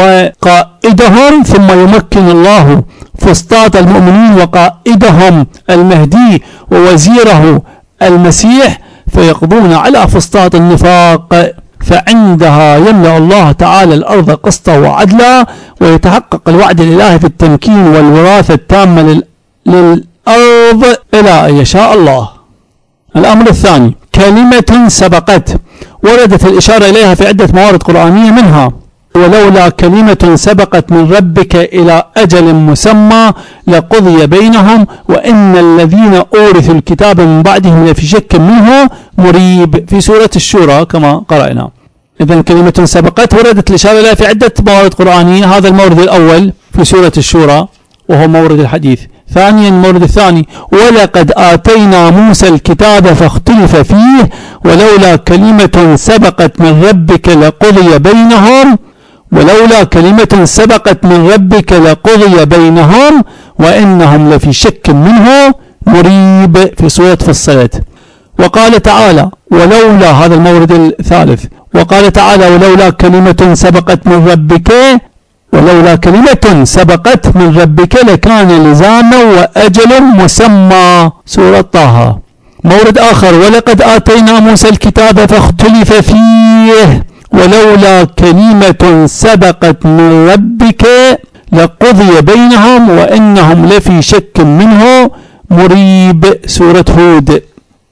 وقائدهم ثم يمكن الله فسطاط المؤمنين وقائدهم المهدي ووزيره المسيح فيقضون على فسطاط النفاق فعندها يملأ الله تعالى الأرض قسطا وعدلا ويتحقق الوعد الإلهي في التمكين والوراثة التامة لل... للأرض إلى أن يشاء الله. الأمر الثاني كلمة سبقت وردت الإشارة إليها في عدة موارد قرآنية منها ولولا كلمة سبقت من ربك إلى أجل مسمى لقضي بينهم وإن الذين أورثوا الكتاب من بعدهم لفي شك منه مريب في سورة الشورى كما قرأنا. إذن كلمة سبقت وردت الإشارة إليها في عدة موارد قرآنية. هذا المورد الأول في سورة الشورى وهو مورد الحديث. ثانيا المورد الثاني ولقد آتينا موسى الكتاب فاختلف فيه ولولا كلمة سبقت من ربك لقضي بينهم ولولا كلمة سبقت من ربك لقضي بينهم وإنهم لفي شك منه مريب في سورة فصلت. وقال تعالى ولولا هذا المورد الثالث وقال تعالى ولولا كلمة سبقت من ربك ولولا كلمة سبقت من ربك لكان لزاما وأجل مسمى سورة طه. مورد آخر ولقد آتينا موسى الكتاب فاختلف فيه ولولا كلمة سبقت من ربك لقضي بينهم وإنهم لفي شك منه مريب، سورة هود.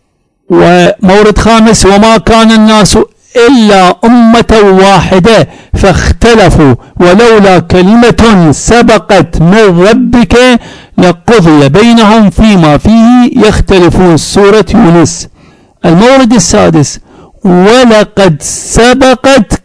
ومورد خامس: وما كان الناس إلا أمة واحدة فاختلفوا ولولا كلمة سبقت من ربك لقضي بينهم فيما فيه يختلفون، سورة يونس. المورد السادس: ولقد سبقت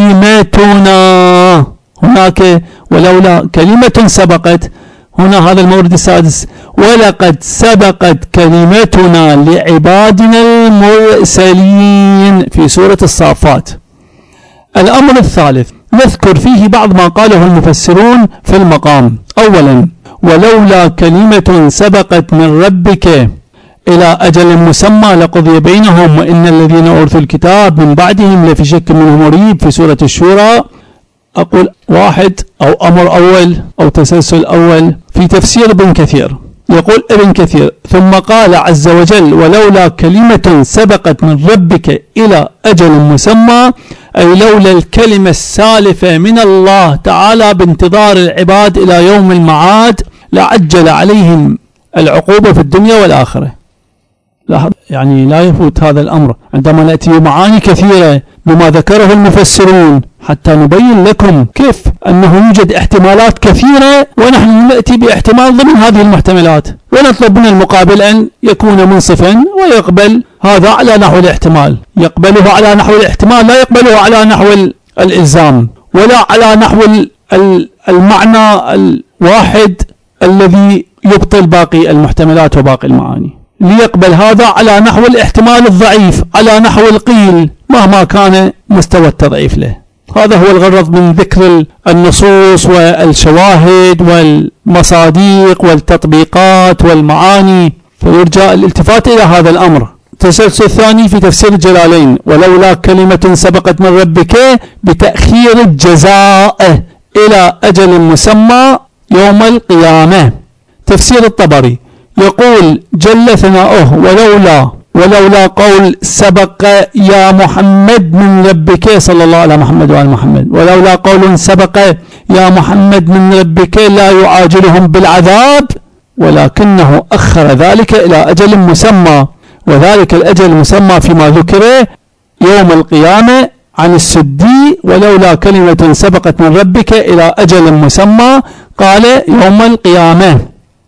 كلمتنا، هناك ولولا كلمة سبقت، هنا هذا المورد السادس: ولقد سبقت كلمتنا لعبادنا المرسلين، في سورة الصافات. الأمر الثالث نذكر فيه بعض ما قاله المفسرون في المقام. أولا: ولولا كلمة سبقت من ربك إلى أجل مسمى لقضي بينهم وإن الذين أورثوا الكتاب من بعدهم لفي شك منه مريب، في سورة الشورى. أقول واحد أو أمر أول أو تسلسل أول في تفسير ابن كثير. يقول ابن كثير: ثم قال عز وجل: ولولا كلمة سبقت من ربك إلى أجل مسمى، أي لولا الكلمة السالفة من الله تعالى بانتظار العباد إلى يوم المعاد لعجل عليهم العقوبة في الدنيا والآخرة. لاحظ، يعني لا يفوت هذا الأمر عندما نأتي معاني كثيرة بما ذكره المفسرون حتى نبين لكم كيف أنه يوجد احتمالات كثيرة ونحن نأتي باحتمال ضمن هذه المحتملات، ونطلب من المقابل أن يكون منصفا ويقبل هذا على نحو الاحتمال، يقبله على نحو الاحتمال، لا يقبله على نحو الإلزام ولا على نحو المعنى الواحد الذي يبطل باقي المحتملات وباقي المعاني. ليقبل هذا على نحو الاحتمال الضعيف، على نحو القيل مهما كان مستوى التضعيف له. هذا هو الغرض من ذكر النصوص والشواهد والمصادق والتطبيقات والمعاني، فيرجى الالتفات إلى هذا الأمر. التسلسل الثاني في تفسير الجلالين: ولولا كلمة سبقت من ربك بتأخير الجزاء إلى أجل مسمى يوم القيامة. تفسير الطبري يقول جل ثناؤه: ولولا ولولا قول سبق يا محمد من ربك، صلى الله على محمد وعلى محمد، ولولا قول سبق يا محمد من ربك لا يعاجلهم بالعذاب ولكنه أخر ذلك إلى أجل مسمى، وذلك الأجل المسمى فيما ذكر يوم القيامة عن السدي: ولولا كلمة سبقت من ربك إلى أجل مسمى، قال يوم القيامة.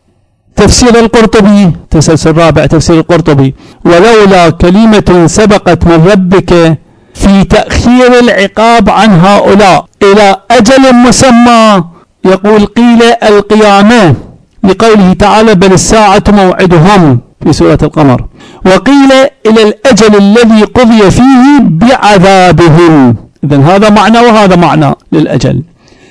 تفسير القرطبي، تسلسل رابع تفسير القرطبي: ولولا كلمة سبقت من ربك في تأخير العقاب عن هؤلاء إلى أجل مسمى، يقول قيل القيامة لقوله تعالى: بل الساعة موعدهم، في سورة القمر. وقيل إلى الأجل الذي قضي فيه بعذابهم. إذن هذا معنى وهذا معنى للأجل.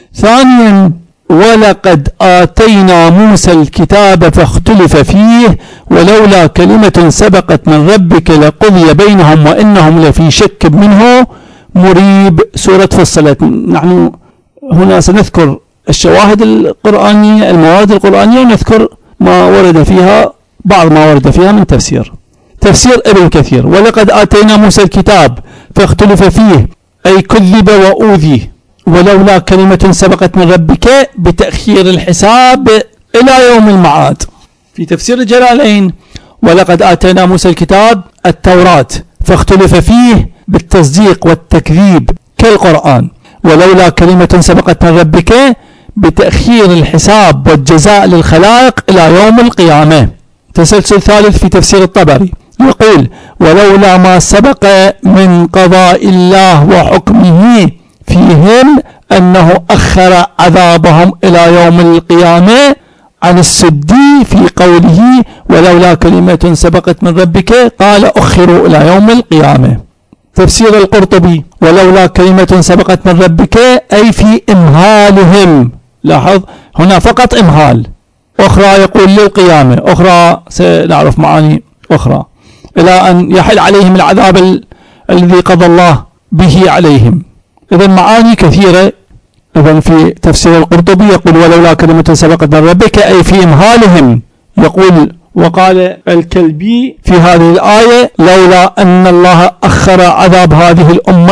ثانيا: ولقد آتينا موسى الكتاب فاختلف فيه ولولا كلمة سبقت من ربك لقضي بينهم وإنهم لفي شك منه مريب، سورة فصلت. نحن هنا سنذكر الشواهد القرآنية، المواد القرآنية، ونذكر ما ورد فيها، بعض ما ورد فيها من تفسير. تفسير ابن كثير: ولقد آتينا موسى الكتاب فاختلف فيه، أي كذب وأوذي، ولولا كلمة سبقت من ربك بتأخير الحساب إلى يوم المعاد. في تفسير الجلالين: ولقد آتينا موسى الكتاب التوراة فاختلف فيه بالتصديق والتكذيب كالقرآن، ولولا كلمة سبقت من ربك بتأخير الحساب والجزاء للخلائق إلى يوم القيامة. تسلسل ثالث في تفسير الطبري يقول: ولولا ما سبق من قضاء الله وحكمه فيهم أنه أخر عذابهم إلى يوم القيامة عن السدي، في قوله: ولولا كلمة سبقت من ربك قال أخروا إلى يوم القيامة. تفسير القرطبي: ولولا كلمة سبقت من ربك أي في إمهالهم. لاحظ هنا فقط إمهال، أخرى يقول للقيامة، أخرى سنعرف معاني أخرى، إلى أن يحل عليهم العذاب ال... الذي قضى الله به عليهم. إذن معاني كثيرة. إذن في تفسير القرطبي يقول: ولولا كلمة سبقت من ربك أي في إمهالهم. يقول: وقال الكلبي في هذه الآية: لولا أن الله أخر عذاب هذه الأمة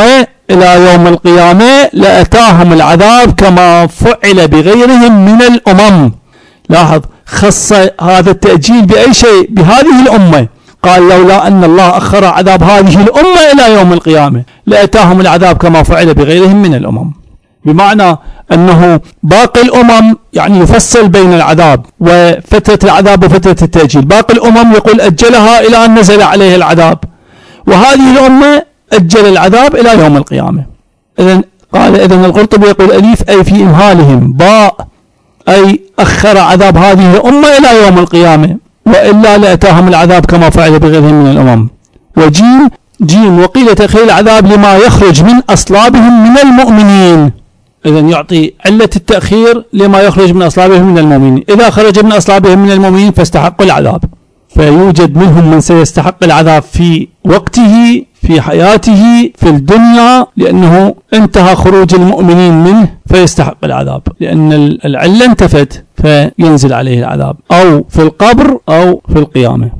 إلى يوم القيامة لأتاهم العذاب كما فعل بغيرهم من الأمم. لاحظ، خص هذا التأجيل بأي شيء؟ بهذه الأمة. قال لولا أن الله أخر عذاب هذه الأمة إلى يوم القيامة لأتاهم العذاب كما فعل بغيرهم من الأمم. بمعنى أنه باقي الأمم يعني يفصل بين العذاب وفترة العذاب وفترة التأجيل. باقي الأمم يقول أجلها إلى أن نزل عليه العذاب، وهذه الأمة أجل العذاب إلى يوم القيامة. إذن قال إذن القرطبي يقول أليف أي في إمهالهم، باء أي أخر عذاب هذه الأمة إلى يوم القيامة، وإلا لأتاهم العذاب كما فعل بغيرهم من الأمم. وجيم جيم وقيل تأخير العذاب لما يخرج من أصلابهم من المؤمنين. إذن يعطي علة التأخير لما يخرج من أصلابهم من المؤمنين. إذا خرج من أصلابهم من المؤمنين فاستحقوا العذاب، فيوجد منهم من سيستحق العذاب في وقته في حياته في الدنيا، لأنه انتهى خروج المؤمنين منه فيستحق العذاب، لأن العلة انتفت فينزل عليه العذاب، أو في القبر أو في القيامة.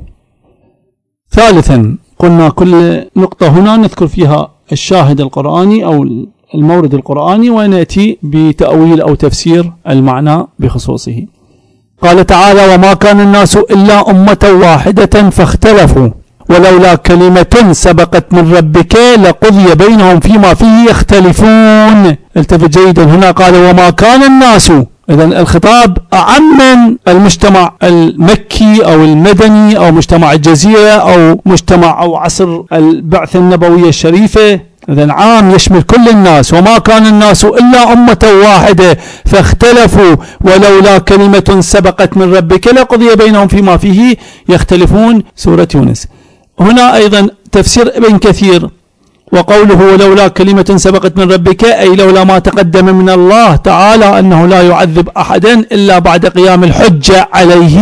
ثالثا، قلنا كل نقطة هنا نذكر فيها الشاهد القرآني أو المورد القرآني ونأتي بتأويل أو تفسير المعنى بخصوصه. قال تعالى: وما كان الناس إلا أمة واحدة فاختلفوا ولولا كلمة سبقت من ربك لقضي بينهم فيما فيه يختلفون. التفت جيدا، هنا قال وما كان الناس، إذن الخطاب أعم من المجتمع المكي أو المدني أو مجتمع الجزيرة أو مجتمع أو عصر البعثة النبوية الشريفة، إذن عام يشمل كل الناس. وما كان الناس إلا أمة واحدة فاختلفوا ولولا كلمة سبقت من ربك لقضي بينهم فيما فيه يختلفون، سورة يونس. هنا أيضا تفسير ابن كثير وقوله ولولا كلمة سبقت من ربك، أي لولا ما تقدم من الله تعالى أنه لا يعذب أحدا إلا بعد قيام الحجة عليه،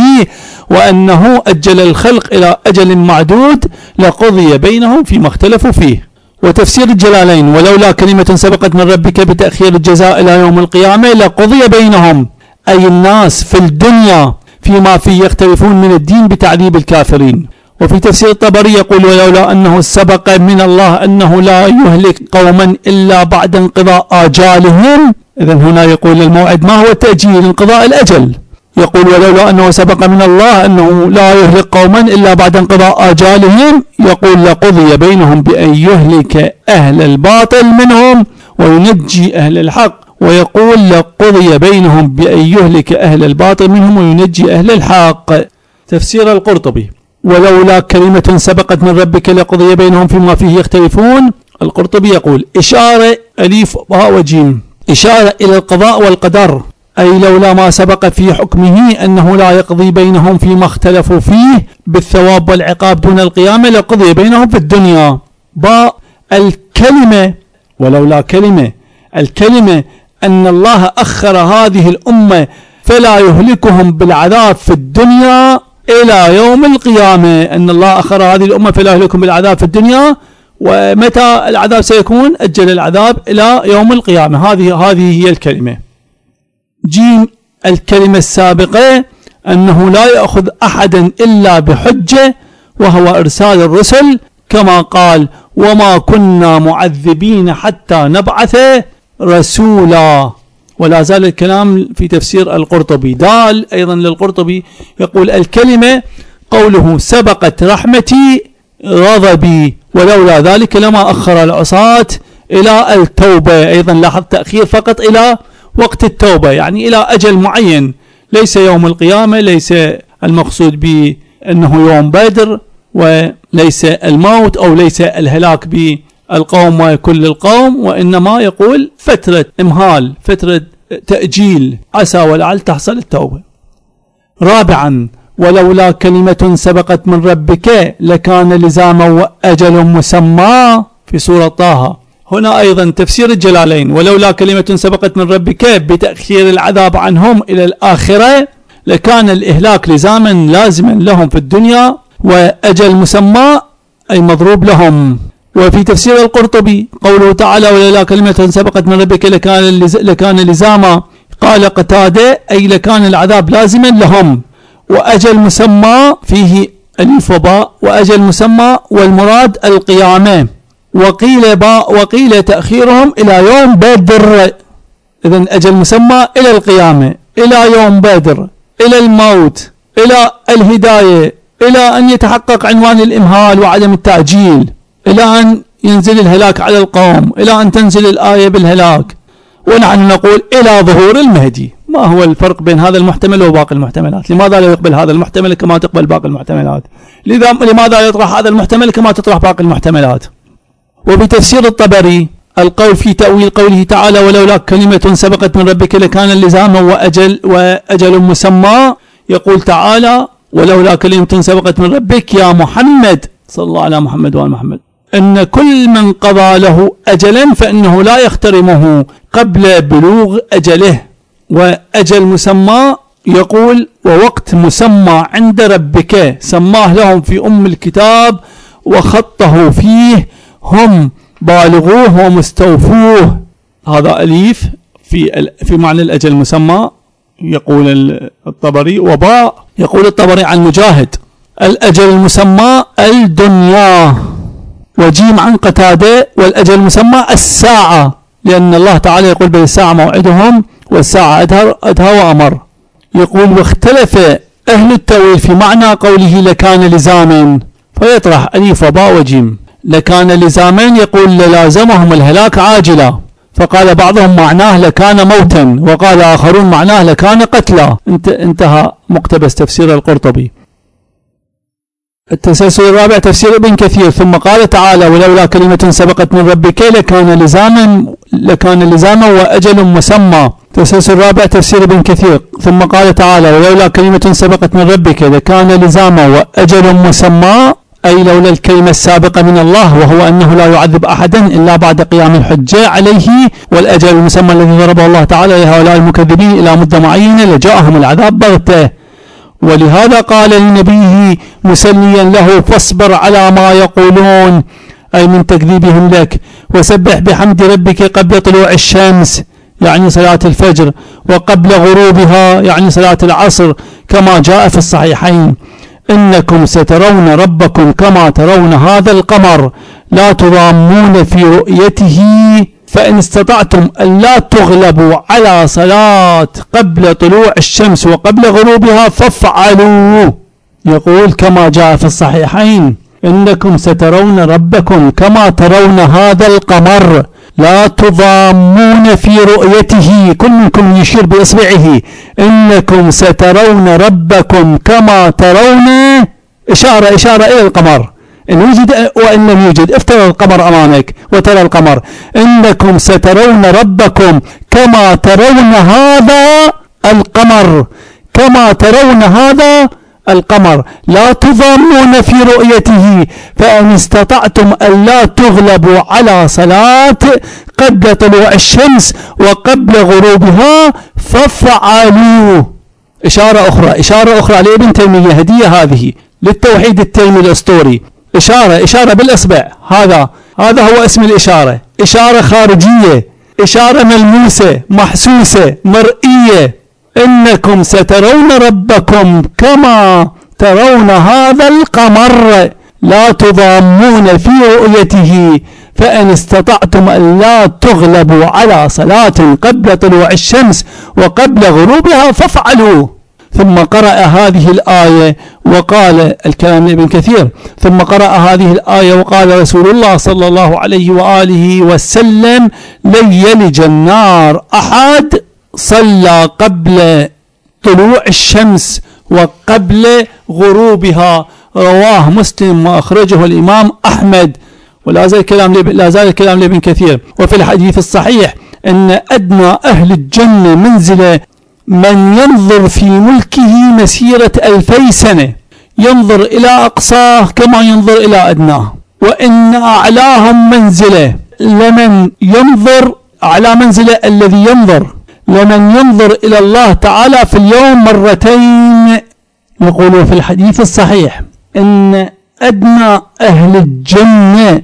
وأنه أجل الخلق إلى أجل معدود لقضي بينهم فيما اختلفوا فيه. وتفسير الجلالين ولولا كلمة سبقت من ربك بتأخير الجزاء إلى يوم القيامة لقضي بينهم، أي الناس في الدنيا فيما فيه يختلفون من الدين بتعذيب الكافرين. وفي تفسير الطبري يقول ولولا أنه سبق من الله أنه لا يهلك قوما إلا بعد انقضاء آجالهم. إذن هنا يقول الموعد ما هو تأجيل انقضاء الأجل. يقول ولولا أنه سبق من الله أنه لا يهلك قوما إلا بعد انقضاء آجالهم، يقول لقضي بينهم بأن يهلك أهل الباطل منهم وينجي أهل الحق، ويقول لقضي بينهم بأن يهلك أهل الباطل منهم وينجي أهل الحق. تفسير القرطبي ولولا كلمة سبقت من ربك لقضي بينهم فيما فيه يختلفون. القرطبي يقول إشارة أليف باء وجيم، إشارة إلى القضاء والقدر، أي لولا ما سبق في حكمه أنه لا يقضي بينهم فيما اختلفوا فيه بالثواب والعقاب دون القيامة لقضي بينهم في الدنيا. باء الكلمة ولولا كلمة، الكلمة أن الله أخر هذه الأمة فلا يهلكهم بالعذاب في الدنيا إلى يوم القيامة، أن الله أخر هذه الأمة فلا يهلكهم بالعذاب في الدنيا، ومتى العذاب سيكون؟ أجل العذاب إلى يوم القيامة. هذه هذه هي الكلمة. جيم الكلمة السابقة أنه لا يأخذ أحدا إلا بحجة وهو إرسال الرسل، كما قال وما كنا معذبين حتى نبعث رسولا. ولا زال الكلام في تفسير القرطبي. دال أيضا للقرطبي يقول الكلمة قوله سبقت رحمتي غضبي ولولا ذلك لما أخر العصاة إلى التوبة. أيضا لاحظ تأخير فقط إلى وقت التوبة، يعني إلى أجل معين، ليس يوم القيامة، ليس المقصود بأنه يوم بدر، وليس الموت أو ليس الهلاك بالقوم وكل القوم، وإنما يقول فترة إمهال، فترة تأجيل، عسى ولعل تحصل التوبة. رابعا ولولا كلمة سبقت من ربك لكان لزاما وأجل مسمى في سورة طه. هنا أيضا تفسير الجلالين ولولا كلمة سبقت من ربك بتأخير العذاب عنهم إلى الآخرة لكان الإهلاك لزاما لازما لهم في الدنيا، وأجل مسمى أي مضروب لهم. وفي تفسير القرطبي قوله تعالى ولولا كلمة سبقت من ربك لكان لكان لزاما، قال قتادة أي لكان العذاب لازما لهم، وأجل مسمى فيه ألف وباء، وأجل مسمى والمراد القيامة، وقيل باء وقيل تأخيرهم إلى يوم بدر. إذن أجل مسمى إلى القيامة، إلى يوم بدر، إلى الموت، إلى الهداية، إلى أن يتحقق عنوان الإمهال وعدم التأجيل، إلى أن ينزل الهلاك على القوم، إلى أن تنزل الآية بالهلاك. ونحن نقول إلى ظهور المهدي. ما هو الفرق بين هذا المحتمل وباقي المحتملات؟ لماذا لا يقبل هذا المحتمل كما تقبل باقي المحتملات؟ لماذا لا يطرح هذا المحتمل كما تطرح باقي المحتملات؟ وبتفسير الطبري القول في تأويل قوله تعالى ولولا كلمة سبقت من ربك لكان لزاما وأجل, وأجل مسمى، يقول تعالى ولولا كلمة سبقت من ربك يا محمد صلى الله على محمد وآل محمد إن كل من قضى له أجلا فإنه لا يخترمه قبل بلوغ أجله. وأجل مسمى يقول ووقت مسمى عند ربك سماه لهم في أم الكتاب وخطه فيه هم بالغوه ومستوفوه. هذا أليف في في معنى الأجل مسمى يقول الطبري. وباء يقول الطبري عن مجاهد الأجل المسمى الدنيا. وجيم عن قتادة والأجل المسمى الساعة، لأن الله تعالى يقول بالساعة موعدهم والساعة أدهى وأمر. يقول واختلف أهل التأويل في معنى قوله لكان لزاما، فيطرح أليف وباء وجيم. لكان لزاما يقول للازمهم الهلاك عاجلا، فقال بعضهم معناه لكان موتا، وقال آخرون معناه لكان قتلا. انتهى مقتبس تفسير القرطبي. التسلسل الرابع تفسير ابن كثير. ثم قال تعالى ولولا كلمة سبقت من ربك لكان لزاما لكان لزاما وأجل مسمى. التسلسل الرابع تفسير ابن كثير. ثم قال تعالى ولولا كلمة سبقت من ربك لكان لزاما وأجل مسمى، أي لولا الكلمة السابقة من الله وهو أنه لا يعذب أحدا إلا بعد قيام الحجة عليه، والأجل المسمى الذي ضربه الله تعالى لهؤلاء المكذبين إلى مدة معينة لجاءهم العذاب بغتة. ولهذا قال لنبيه مسليا له فاصبر على ما يقولون، أي من تكذيبهم لك، وسبح بحمد ربك قبل طلوع الشمس يعني صلاة الفجر، وقبل غروبها يعني صلاة العصر، كما جاء في الصحيحين إنكم سترون ربكم كما ترون هذا القمر لا تضامون في رؤيته فإن استطعتم أن لا تغلبوا على صلاة قبل طلوع الشمس وقبل غروبها فافعلوا. يقول كما جاء في الصحيحين إنكم سترون ربكم كما ترون هذا القمر لا تضامون في رؤيته. كل منكم يشير بإصبعه إنكم سترون ربكم كما ترون، إشارة إشارة إلى القمر، إن وجد وإن لم يوجد افترض القمر أمامك وترى القمر. إنكم سترون ربكم كما ترون هذا القمر كما ترون هذا القمر لا تضامون في رؤيته فإن استطعتم أن لا تغلبوا على صلاة قبل طلوع الشمس وقبل غروبها فافعلوا. إشارة أخرى إشارة أخرى لابن تيمية، هدية هذه للتوحيد التيمي الأسطوري. إشارة إشارة بالإصبع، هذا هذا هو اسم الإشارة، إشارة خارجية، إشارة ملموسة محسوسة مرئية. إنكم سترون ربكم كما ترون هذا القمر لا تضامون في رؤيته فإن استطعتم أن لا تغلبوا على صلاة قبل طلوع الشمس وقبل غروبها فافعلوا. ثم قرأ هذه الآية وقال الكلام لابن كثير. ثم قرأ هذه الآية وقال رسول الله صلى الله عليه وآله وسلم لن يلج النار أحد صلى قبل طلوع الشمس وقبل غروبها. رواه مسلم وأخرجه الإمام أحمد. ولا زال الكلام لا زال الكلام لابن كثير. وفي الحديث الصحيح أن أدنى أهل الجنة منزلة من ينظر في ملكه مسيرة ألفي سنة، ينظر إلى أقصاه كما ينظر إلى أدناه. وإن أعلاهم منزلة لمن ينظر على منزلة الذي ينظر لمن ينظر إلى الله تعالى في اليوم مرتين. يقول في الحديث الصحيح إن أدنى أهل الجنة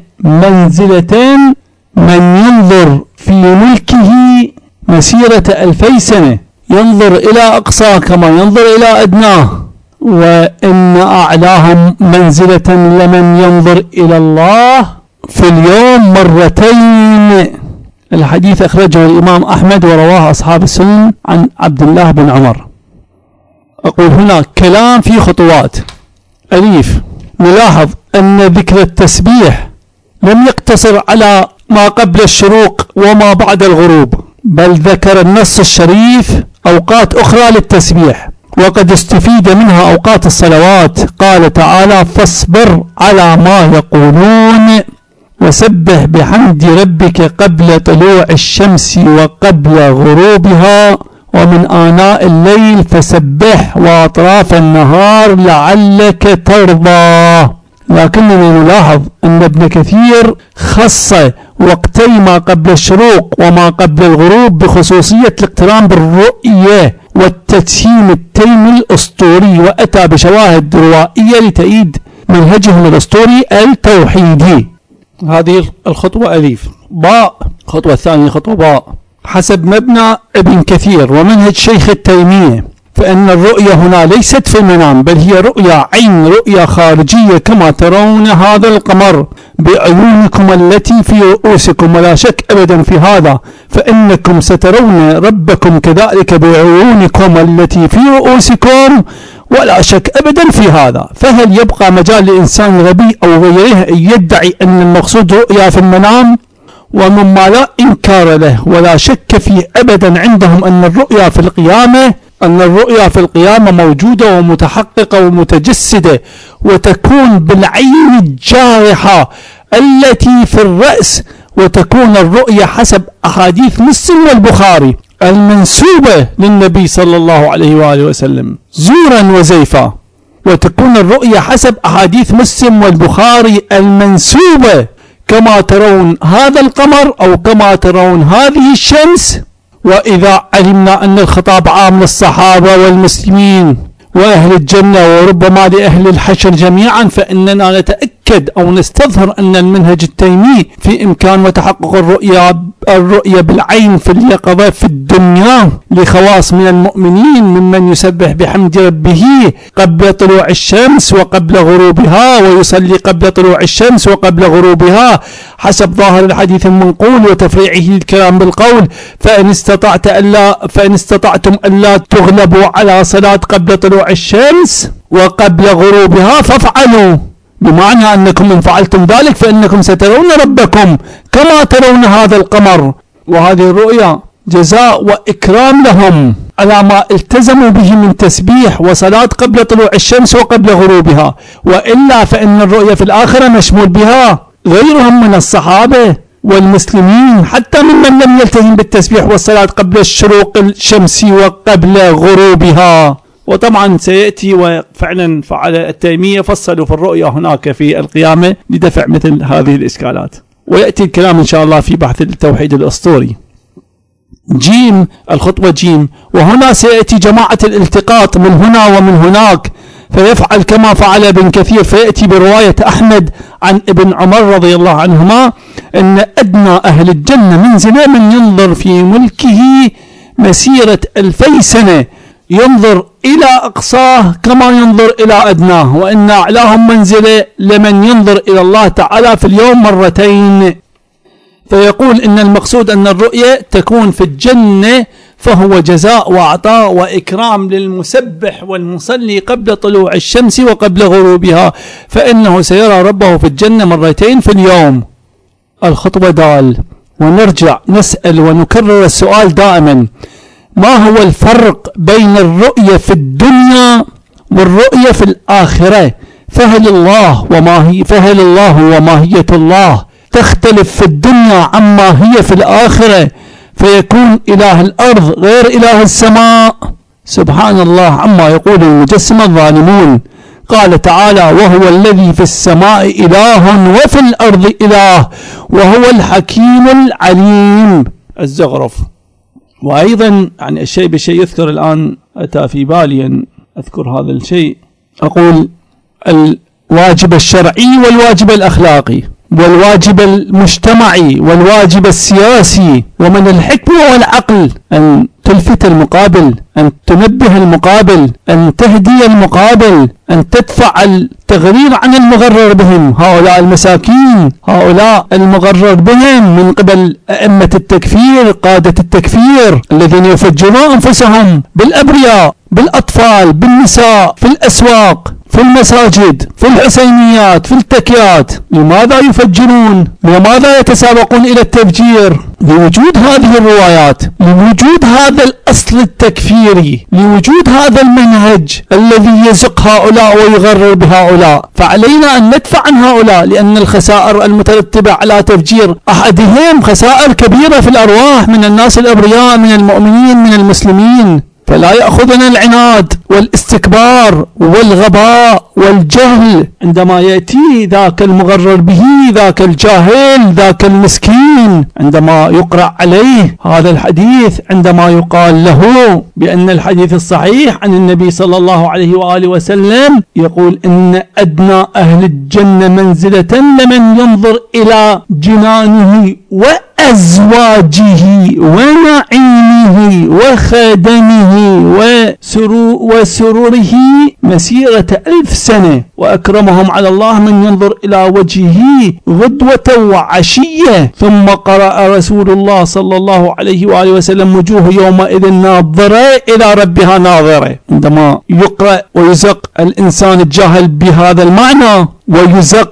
منزلة من ينظر في ملكه مسيرة ألفي سنة، ينظر إلى أقصاه كما ينظر إلى أدناه. وإن أعلاهم منزلة لمن ينظر إلى الله في اليوم مرتين. الحديث أخرجه الإمام أحمد ورواه أصحاب السنن عن عبد الله بن عمر. أقول هنا كلام في خطوات. أليف، نلاحظ أن ذكر التسبيح لم يقتصر على ما قبل الشروق وما بعد الغروب، بل ذكر النص الشريف أوقات أخرى للتسبيح، وقد استفيد منها أوقات الصلوات. قال تعالى: فاصبر على ما يقولون وسبح بحمد ربك قبل طلوع الشمس وقبل غروبها ومن آناء الليل فسبح وأطراف النهار لعلك ترضى. لكننا نلاحظ أن ابن كثير خص وقتي ما قبل الشروق وما قبل الغروب بخصوصية الاقتران بالرؤية والتسهيم التيمي الأسطوري، وأتى بشواهد روائية لتأييد منهجهم الأسطوري التوحيدي. هذه الخطوة أليف. باء، الخطوة الثانية خطوة باء. حسب مبنى ابن كثير ومنهج شيخ التيمية، فإن الرؤية هنا ليست في المنام، بل هي رؤية عين، رؤية خارجية، كما ترون هذا القمر بعيونكم التي في رؤوسكم، ولا شك أبدا في هذا، فإنكم سترون ربكم كذلك بعيونكم التي في رؤوسكم، ولا شك أبدا في هذا. فهل يبقى مجال لإنسان غبي أو غيره أن يدعي أن المقصود رؤيا في المنام؟ ومما لا إنكار له ولا شك فيه أبدا عندهم أن الرؤيا في القيامة أن الرؤيا في القيامة موجودة ومتحققة ومتجسدة، وتكون بالعين الجارحة التي في الرأس، وتكون الرؤيا حسب أحاديث مسلم والبخاري المنسوبة للنبي صلى الله عليه وآله وسلم زورا وزيفا، وتكون الرؤيا حسب أحاديث مسلم والبخاري المنسوبة كما ترون هذا القمر أو كما ترون هذه الشمس. وإذا علمنا أن الخطاب عام للصحابة والمسلمين وأهل الجنة وربما لأهل الحشر جميعا، فإننا نتأكد أو نستظهر أن المنهج التيمي في إمكان وتحقق الرؤيا الرؤية بالعين في اليقظة في الدنيا لخواص من المؤمنين ممن يسبح بحمد ربه قبل طلوع الشمس وقبل غروبها، ويصلي قبل طلوع الشمس وقبل غروبها حسب ظاهر الحديث المنقول وتفريعه الكلام بالقول. فإن استطعت ألا فإن استطعتم ألا تغلبوا على صلاة قبل طلوع الشمس وقبل غروبها فافعلوا، بمعنى أنكم إن فعلتم ذلك فإنكم سترون ربكم كما ترون هذا القمر. وهذه الرؤيا جزاء وإكرام لهم على ما التزموا به من تسبيح وصلاة قبل طلوع الشمس وقبل غروبها، وإلا فإن الرؤيا في الآخرة مشمول بها غيرهم من الصحابة والمسلمين حتى ممن لم يلتزم بالتسبيح والصلاة قبل الشروق الشمسي وقبل غروبها. وطبعا سيأتي وفعلا فعل التيمية فصلوا في الرؤيا هناك في القيامة لدفع مثل هذه الإشكالات، ويأتي الكلام إن شاء الله في بحث التوحيد الأسطوري. جيم، الخطوة جيم، وهنا سيأتي جماعة الالتقاط من هنا ومن هناك، فيفعل كما فعل ابن كثير، فيأتي برواية أحمد عن ابن عمر رضي الله عنهما أن أدنى أهل الجنة منزلا من ينظر في ملكه مسيرة ألفي سنة، ينظر إلى أقصاه كما ينظر إلى أدناه، وإن أعلاهم منزلة لمن ينظر إلى الله تعالى في اليوم مرتين. فيقول إن المقصود أن الرؤية تكون في الجنة، فهو جزاء وعطاء وإكرام للمسبح والمصلي قبل طلوع الشمس وقبل غروبها، فإنه سيرى ربه في الجنة مرتين في اليوم. الخطوة دال، ونرجع نسأل ونكرر السؤال دائما: ما هو الفرق بين الرؤية في الدنيا والرؤية في الآخرة؟ فهل الله وما هي فهل الله وماهية الله تختلف في الدنيا عما هي في الآخرة، فيكون إله الأرض غير إله السماء؟ سبحان الله عما يقول المجسمة الظالمون. قال تعالى: وهو الذي في السماء إله وفي الأرض إله وهو الحكيم العليم. الزخرف. وأيضا يعني الشيء بشيء يذكر الآن أتى في بالي أن أذكر هذا الشيء، أقول الواجب الشرعي والواجب الأخلاقي والواجب المجتمعي والواجب السياسي، ومن الحكمة والعقل أن تلفت المقابل، أن تنبه المقابل، أن تهدي المقابل، أن تدفع التغرير عن المغرر بهم، هؤلاء المساكين، هؤلاء المغرر بهم من قبل أئمة التكفير، قادة التكفير الذين يفجرون أنفسهم بالأبرياء، بالأطفال، بالنساء، في الأسواق، في المساجد، في الحسينيات، في التكيات. لماذا يفجرون؟ لماذا يتسابقون إلى التفجير؟ لوجود هذه الروايات، لوجود هذا الأصل التكفيري، لوجود هذا المنهج الذي يزق هؤلاء ويغرر بهؤلاء. فعلينا أن ندفع عن هؤلاء، لأن الخسائر المترتبة على تفجير أحدهم خسائر كبيرة في الأرواح من الناس الأبرياء، من المؤمنين، من المسلمين. فلا يأخذنا العناد والاستكبار والغباء والجهل عندما يأتي ذاك المغرر به، ذاك الجاهل، ذاك المسكين، عندما يقرأ عليه هذا الحديث، عندما يقال له بأن الحديث الصحيح عن النبي صلى الله عليه وآله وسلم يقول إن أدنى أهل الجنة منزلة لمن ينظر إلى جنانه وأزواجه ونعيمه وخدمه وسروره مسيرة ألف سنة، وأكرمهم على الله من ينظر إلى وجهه غدوة وعشية. ثم قرأ رسول الله صلى الله عليه وآله وسلم وجوه يومئذ ناظرة إلى ربها ناظرة. عندما يقرأ ويزق الإنسان الجاهل بهذا المعنى، ويزق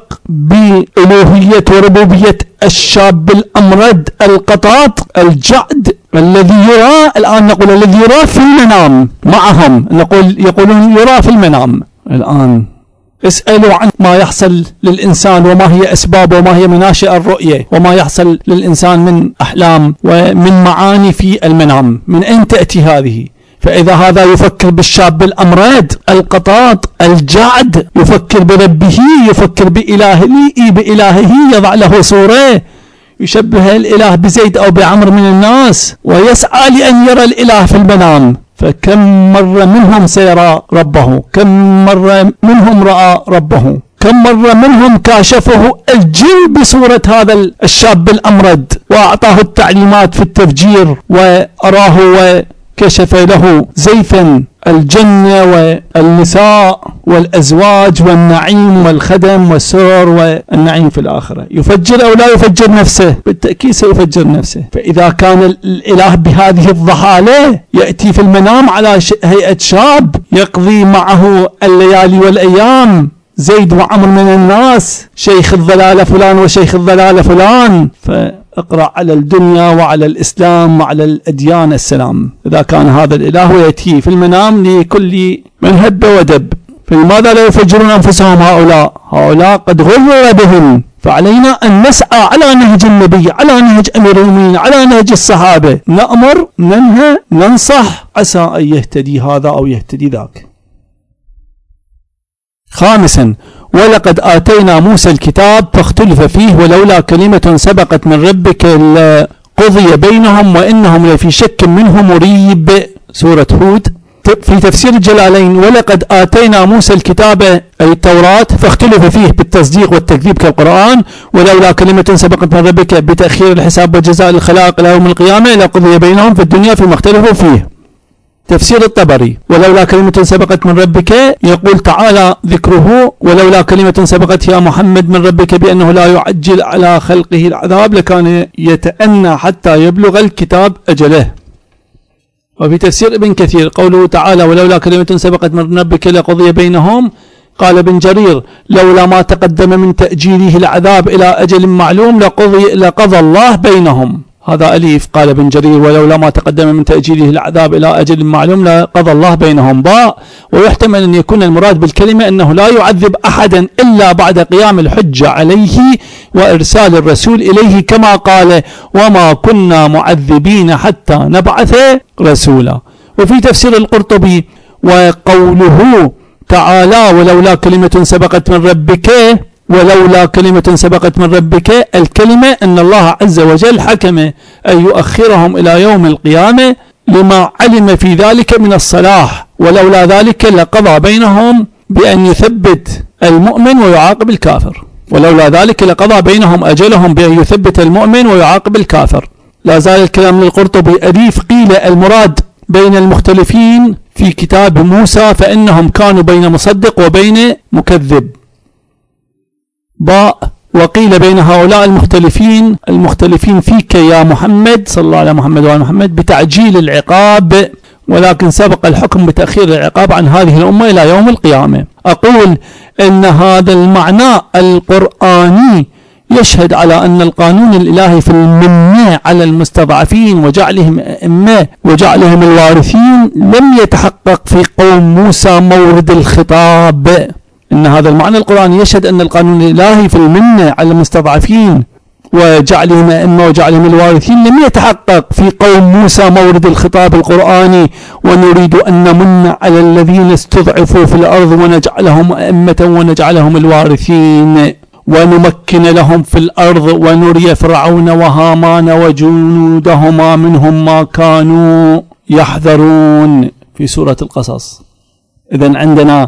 بألوهية وربوبية الشاب الأمرد القطاط الجعد الذي يرى، الآن نقول الذي يرى في المنام معهم، نقول يقولون يرى في المنام. الآن اسألوا عن ما يحصل للإنسان وما هي أسبابه وما هي مناشئ الرؤية وما يحصل للإنسان من أحلام ومن معاني في المنام، من أين تأتي هذه؟ فإذا هذا يفكر بالشاب الأمرد القطاط الجعد، يفكر بربه، يفكر بإلهه بإلهه يضع له صورة يشبه الإله بزيد أو بعمر من الناس، ويسعى لأن يرى الإله في المنام. فكم مرة منهم سيرى ربه؟ كم مرة منهم رأى ربه؟ كم مرة منهم كاشفه الجن بصورة هذا الشاب الأمرد وأعطاه التعليمات في التفجير، وأراه وكشف له زيفا الجنة والنساء والأزواج والنعيم والخدم والسرر والنعيم في الآخرة. يفجر أو لا يفجر نفسه؟ بالتأكيد سيفجر نفسه. فإذا كان الإله بهذه الضحالة يأتي في المنام على هيئة شاب يقضي معه الليالي والأيام، زيد وعمر من الناس، شيخ الضلال فلان وشيخ الضلال فلان، فاقرأ على الدنيا وعلى الإسلام وعلى الأديان السلام. إذا كان هذا الإله يأتي في المنام لكل من هب ودب، فلماذا لا يفجرون أنفسهم هؤلاء؟ هؤلاء قد غرر بهم. فعلينا أن نسعى على نهج النبي، على نهج أمير المؤمنين، على نهج الصحابة، نأمر، ننهى، ننصح، عسى أن يهتدي هذا أو يهتدي ذاك. خامسا، ولقد آتينا موسى الكتاب فاختلف فيه ولولا كلمة سبقت من ربك قضي بينهم وإنهم لفي شك منه مريب. سورة هود. في تفسير الجلالين: ولقد آتينا موسى الكتاب أي التوراة فاختلف فيه بالتصديق والتكذيب كالقرآن، ولولا كلمة سبقت من ربك بتأخير الحساب وجزاء الخلائق إلى يوم القيامة لقضي بينهم في الدنيا فيما اختلفوا فيه. تفسير الطبري: ولولا كلمة سبقت من ربك، يقول تعالى ذكره: ولولا كلمة سبقت يا محمد من ربك بأنه لا يعجل على خلقه العذاب لكان يتأنى حتى يبلغ الكتاب أجله. وفي تفسير ابن كثير قوله تعالى: ولولا كلمة سبقت من ربك لقضي بينهم، قال ابن جرير: لولا ما تقدم من تأجيله العذاب إلى أجل معلوم لقضي, لقضى الله بينهم. هذا أليف. قال ابن جرير: ولولا ما تقدم من تأجيله العذاب إلى أجل معلوم لقضى الله بينهم. باء. ويحتمل أن يكون المراد بالكلمة أنه لا يعذب أحدا إلا بعد قيام الحجة عليه وإرسال الرسول إليه، كما قال: وما كنا معذبين حتى نبعث رسولا. وفي تفسير القرطبي: وقوله تعالى: ولولا كلمة سبقت من ربك، ولولا كلمة سبقت من ربك، الكلمة أن الله عز وجل حكم أن يؤخرهم إلى يوم القيامة لما علم في ذلك من الصلاح، ولولا ذلك لقضى بينهم بأن يثبت المؤمن ويعاقب الكافر، ولولا ذلك لقضى بينهم أجلهم بأن يثبت المؤمن ويعاقب الكافر. لا زال الكلام للقرطبي. أضيف قيل المراد بين المختلفين في كتاب موسى فإنهم كانوا بين مصدق وبين مكذب. باء وقيل بين هؤلاء المختلفين المختلفين فيك يا محمد صلى الله على محمد وعلى محمد بتعجيل العقاب، ولكن سبق الحكم بتأخير العقاب عن هذه الأمة إلى يوم القيامة. أقول إن هذا المعنى القرآني يشهد على أن القانون الإلهي في المنة على المستضعفين وجعلهم أئمة وجعلهم الوارثين لم يتحقق في قوم موسى مورد الخطاب. إن هذا المعنى القرآني يشهد أن القانون الإلهي في المنة على المستضعفين وجعلهم أئمة وجعلهم الوارثين لم يتحقق في قوم موسى مورد الخطاب القرآني. ونريد أن نمن على الذين استضعفوا في الأرض ونجعلهم أئمة ونجعلهم الوارثين ونمكن لهم في الأرض ونري فرعون وهامان وجنودهما منهم ما كانوا يحذرون في سورة القصص. إذن عندنا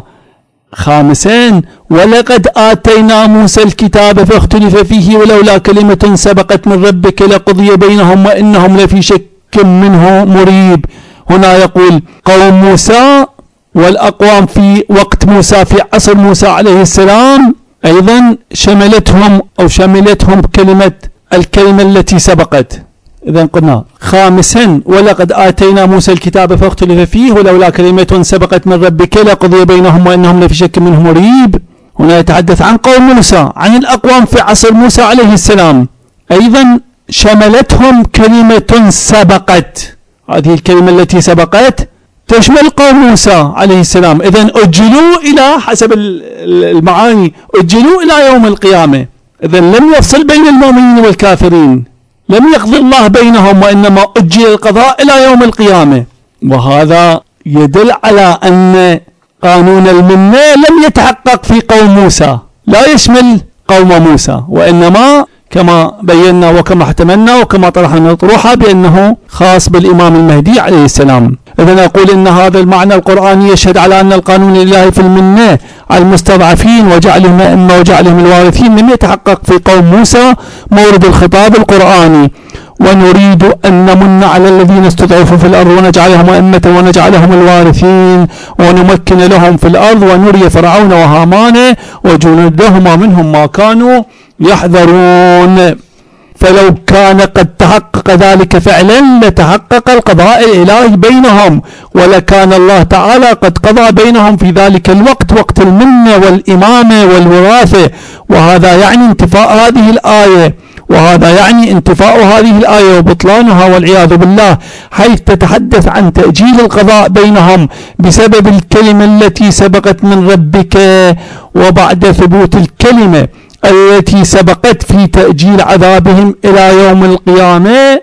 خامسين ولقد آتينا موسى الكتاب فاختلف فيه ولولا كلمة سبقت من ربك لقضي بينهم وإنهم لفي شك منه مريب. هنا يقول قوم موسى والأقوام في وقت موسى في عصر موسى عليه السلام أيضا شملتهم أو شملتهم كلمة الكلمة التي سبقت. إذن قلنا خامسا ولقد آتينا موسى الكتاب فاختلف فيه ولولا كلمة سبقت من ربك لقضي بينهم وإنهم لفي شك منه مريب. هنا يتحدث عن قوم موسى عن الأقوام في عصر موسى عليه السلام أيضا شملتهم كلمة سبقت. هذه الكلمة التي سبقت تشمل قوم موسى عليه السلام. إذن أجلوا إلى حسب المعاني أجلوا إلى يوم القيامة. إذن لم يفصل بين المؤمنين والكافرين، لم يقضي الله بينهم وإنما أجل القضاء إلى يوم القيامة. وهذا يدل على أن قانون المنة لم يتحقق في قوم موسى، لا يشمل قوم موسى، وإنما كما بينا وكما احتملنا وكما طرحنا نطرحها بأنه خاص بالإمام المهدي عليه السلام. إذن أقول إن هذا المعنى القرآني يشهد على أن القانون الإلهي في المنة على المستضعفين وجعلهم أئمة وجعلهم الوارثين لم يتحقق في قوم موسى مورد الخطاب القرآني. ونريد أن نمن على الذين استضعفوا في الأرض ونجعلهم أئمة ونجعلهم الوارثين ونمكن لهم في الأرض ونري فرعون وهامان وجنودهما منهم ما كانوا يحذرون. فلو كان قد تحقق ذلك فعلا لتحقق القضاء الإلهي بينهم، ولكان الله تعالى قد قضى بينهم في ذلك الوقت وقت المنة والإمامة والوراثة. وهذا يعني انتفاء هذه الآية وهذا يعني انتفاء هذه الآية وبطلانها والعياذ بالله، حيث تتحدث عن تأجيل القضاء بينهم بسبب الكلمة التي سبقت من ربك. وبعد ثبوت الكلمة التي سبقت في تأجيل عذابهم إلى يوم القيامة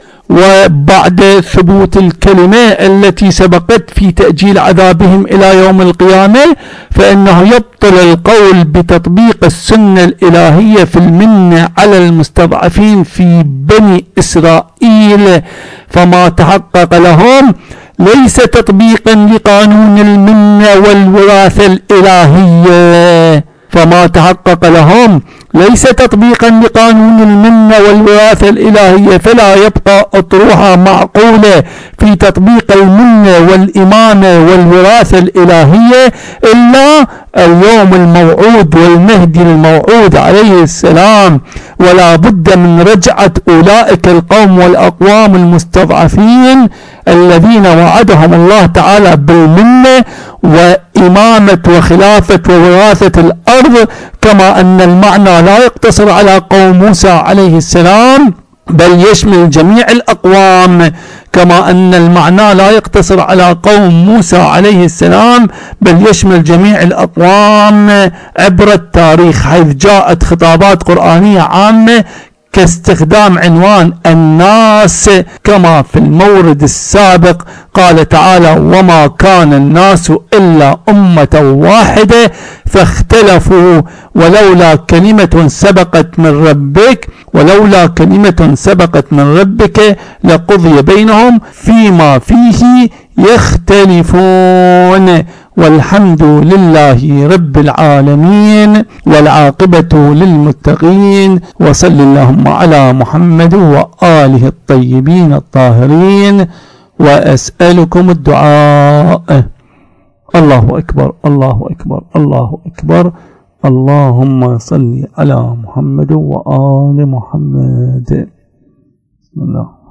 وبعد ثبوت الكلمة التي سبقت في تأجيل عذابهم إلى يوم القيامة فإنه يبطل القول بتطبيق السنة الإلهية في المنة على المستضعفين في بني إسرائيل. فما تحقق لهم ليس تطبيقا لقانون المنة والوراثة الإلهية فما تحقق لهم ليس تطبيقا لقانون المنة والوراثة الإلهية، فلا يبقى أطروحة معقولة في تطبيق المنة والإمامة والوراثة الإلهية إلا اليوم الموعود والمهدي الموعود عليه السلام. ولا بد من رجعة أولئك القوم والأقوام المستضعفين الذين وعدهم الله تعالى بالمنة وإمامة وخلافة ووراثة الأرض، كما أن المعنى لا يقتصر على قوم موسى عليه السلام بل يشمل جميع الأقوام، كما أن المعنى لا يقتصر على قوم موسى عليه السلام بل يشمل جميع الأقوام عبر التاريخ، حيث جاءت خطابات قرآنية عامة كاستخدام عنوان الناس كما في المورد السابق قال تعالى: وما كان الناس إلا أمة واحدة فاختلفوا ولولا كلمة سبقت من ربك ولولا كلمة سبقت من ربك لقضي بينهم فيما فيه يختلفون. والحمد لله رب العالمين والعاقبة للمتقين. وصل اللهم على محمد وآله الطيبين الطاهرين. وأسألكم الدعاء. الله أكبر الله أكبر الله أكبر. اللهم صل على محمد وآل محمد. بسم الله.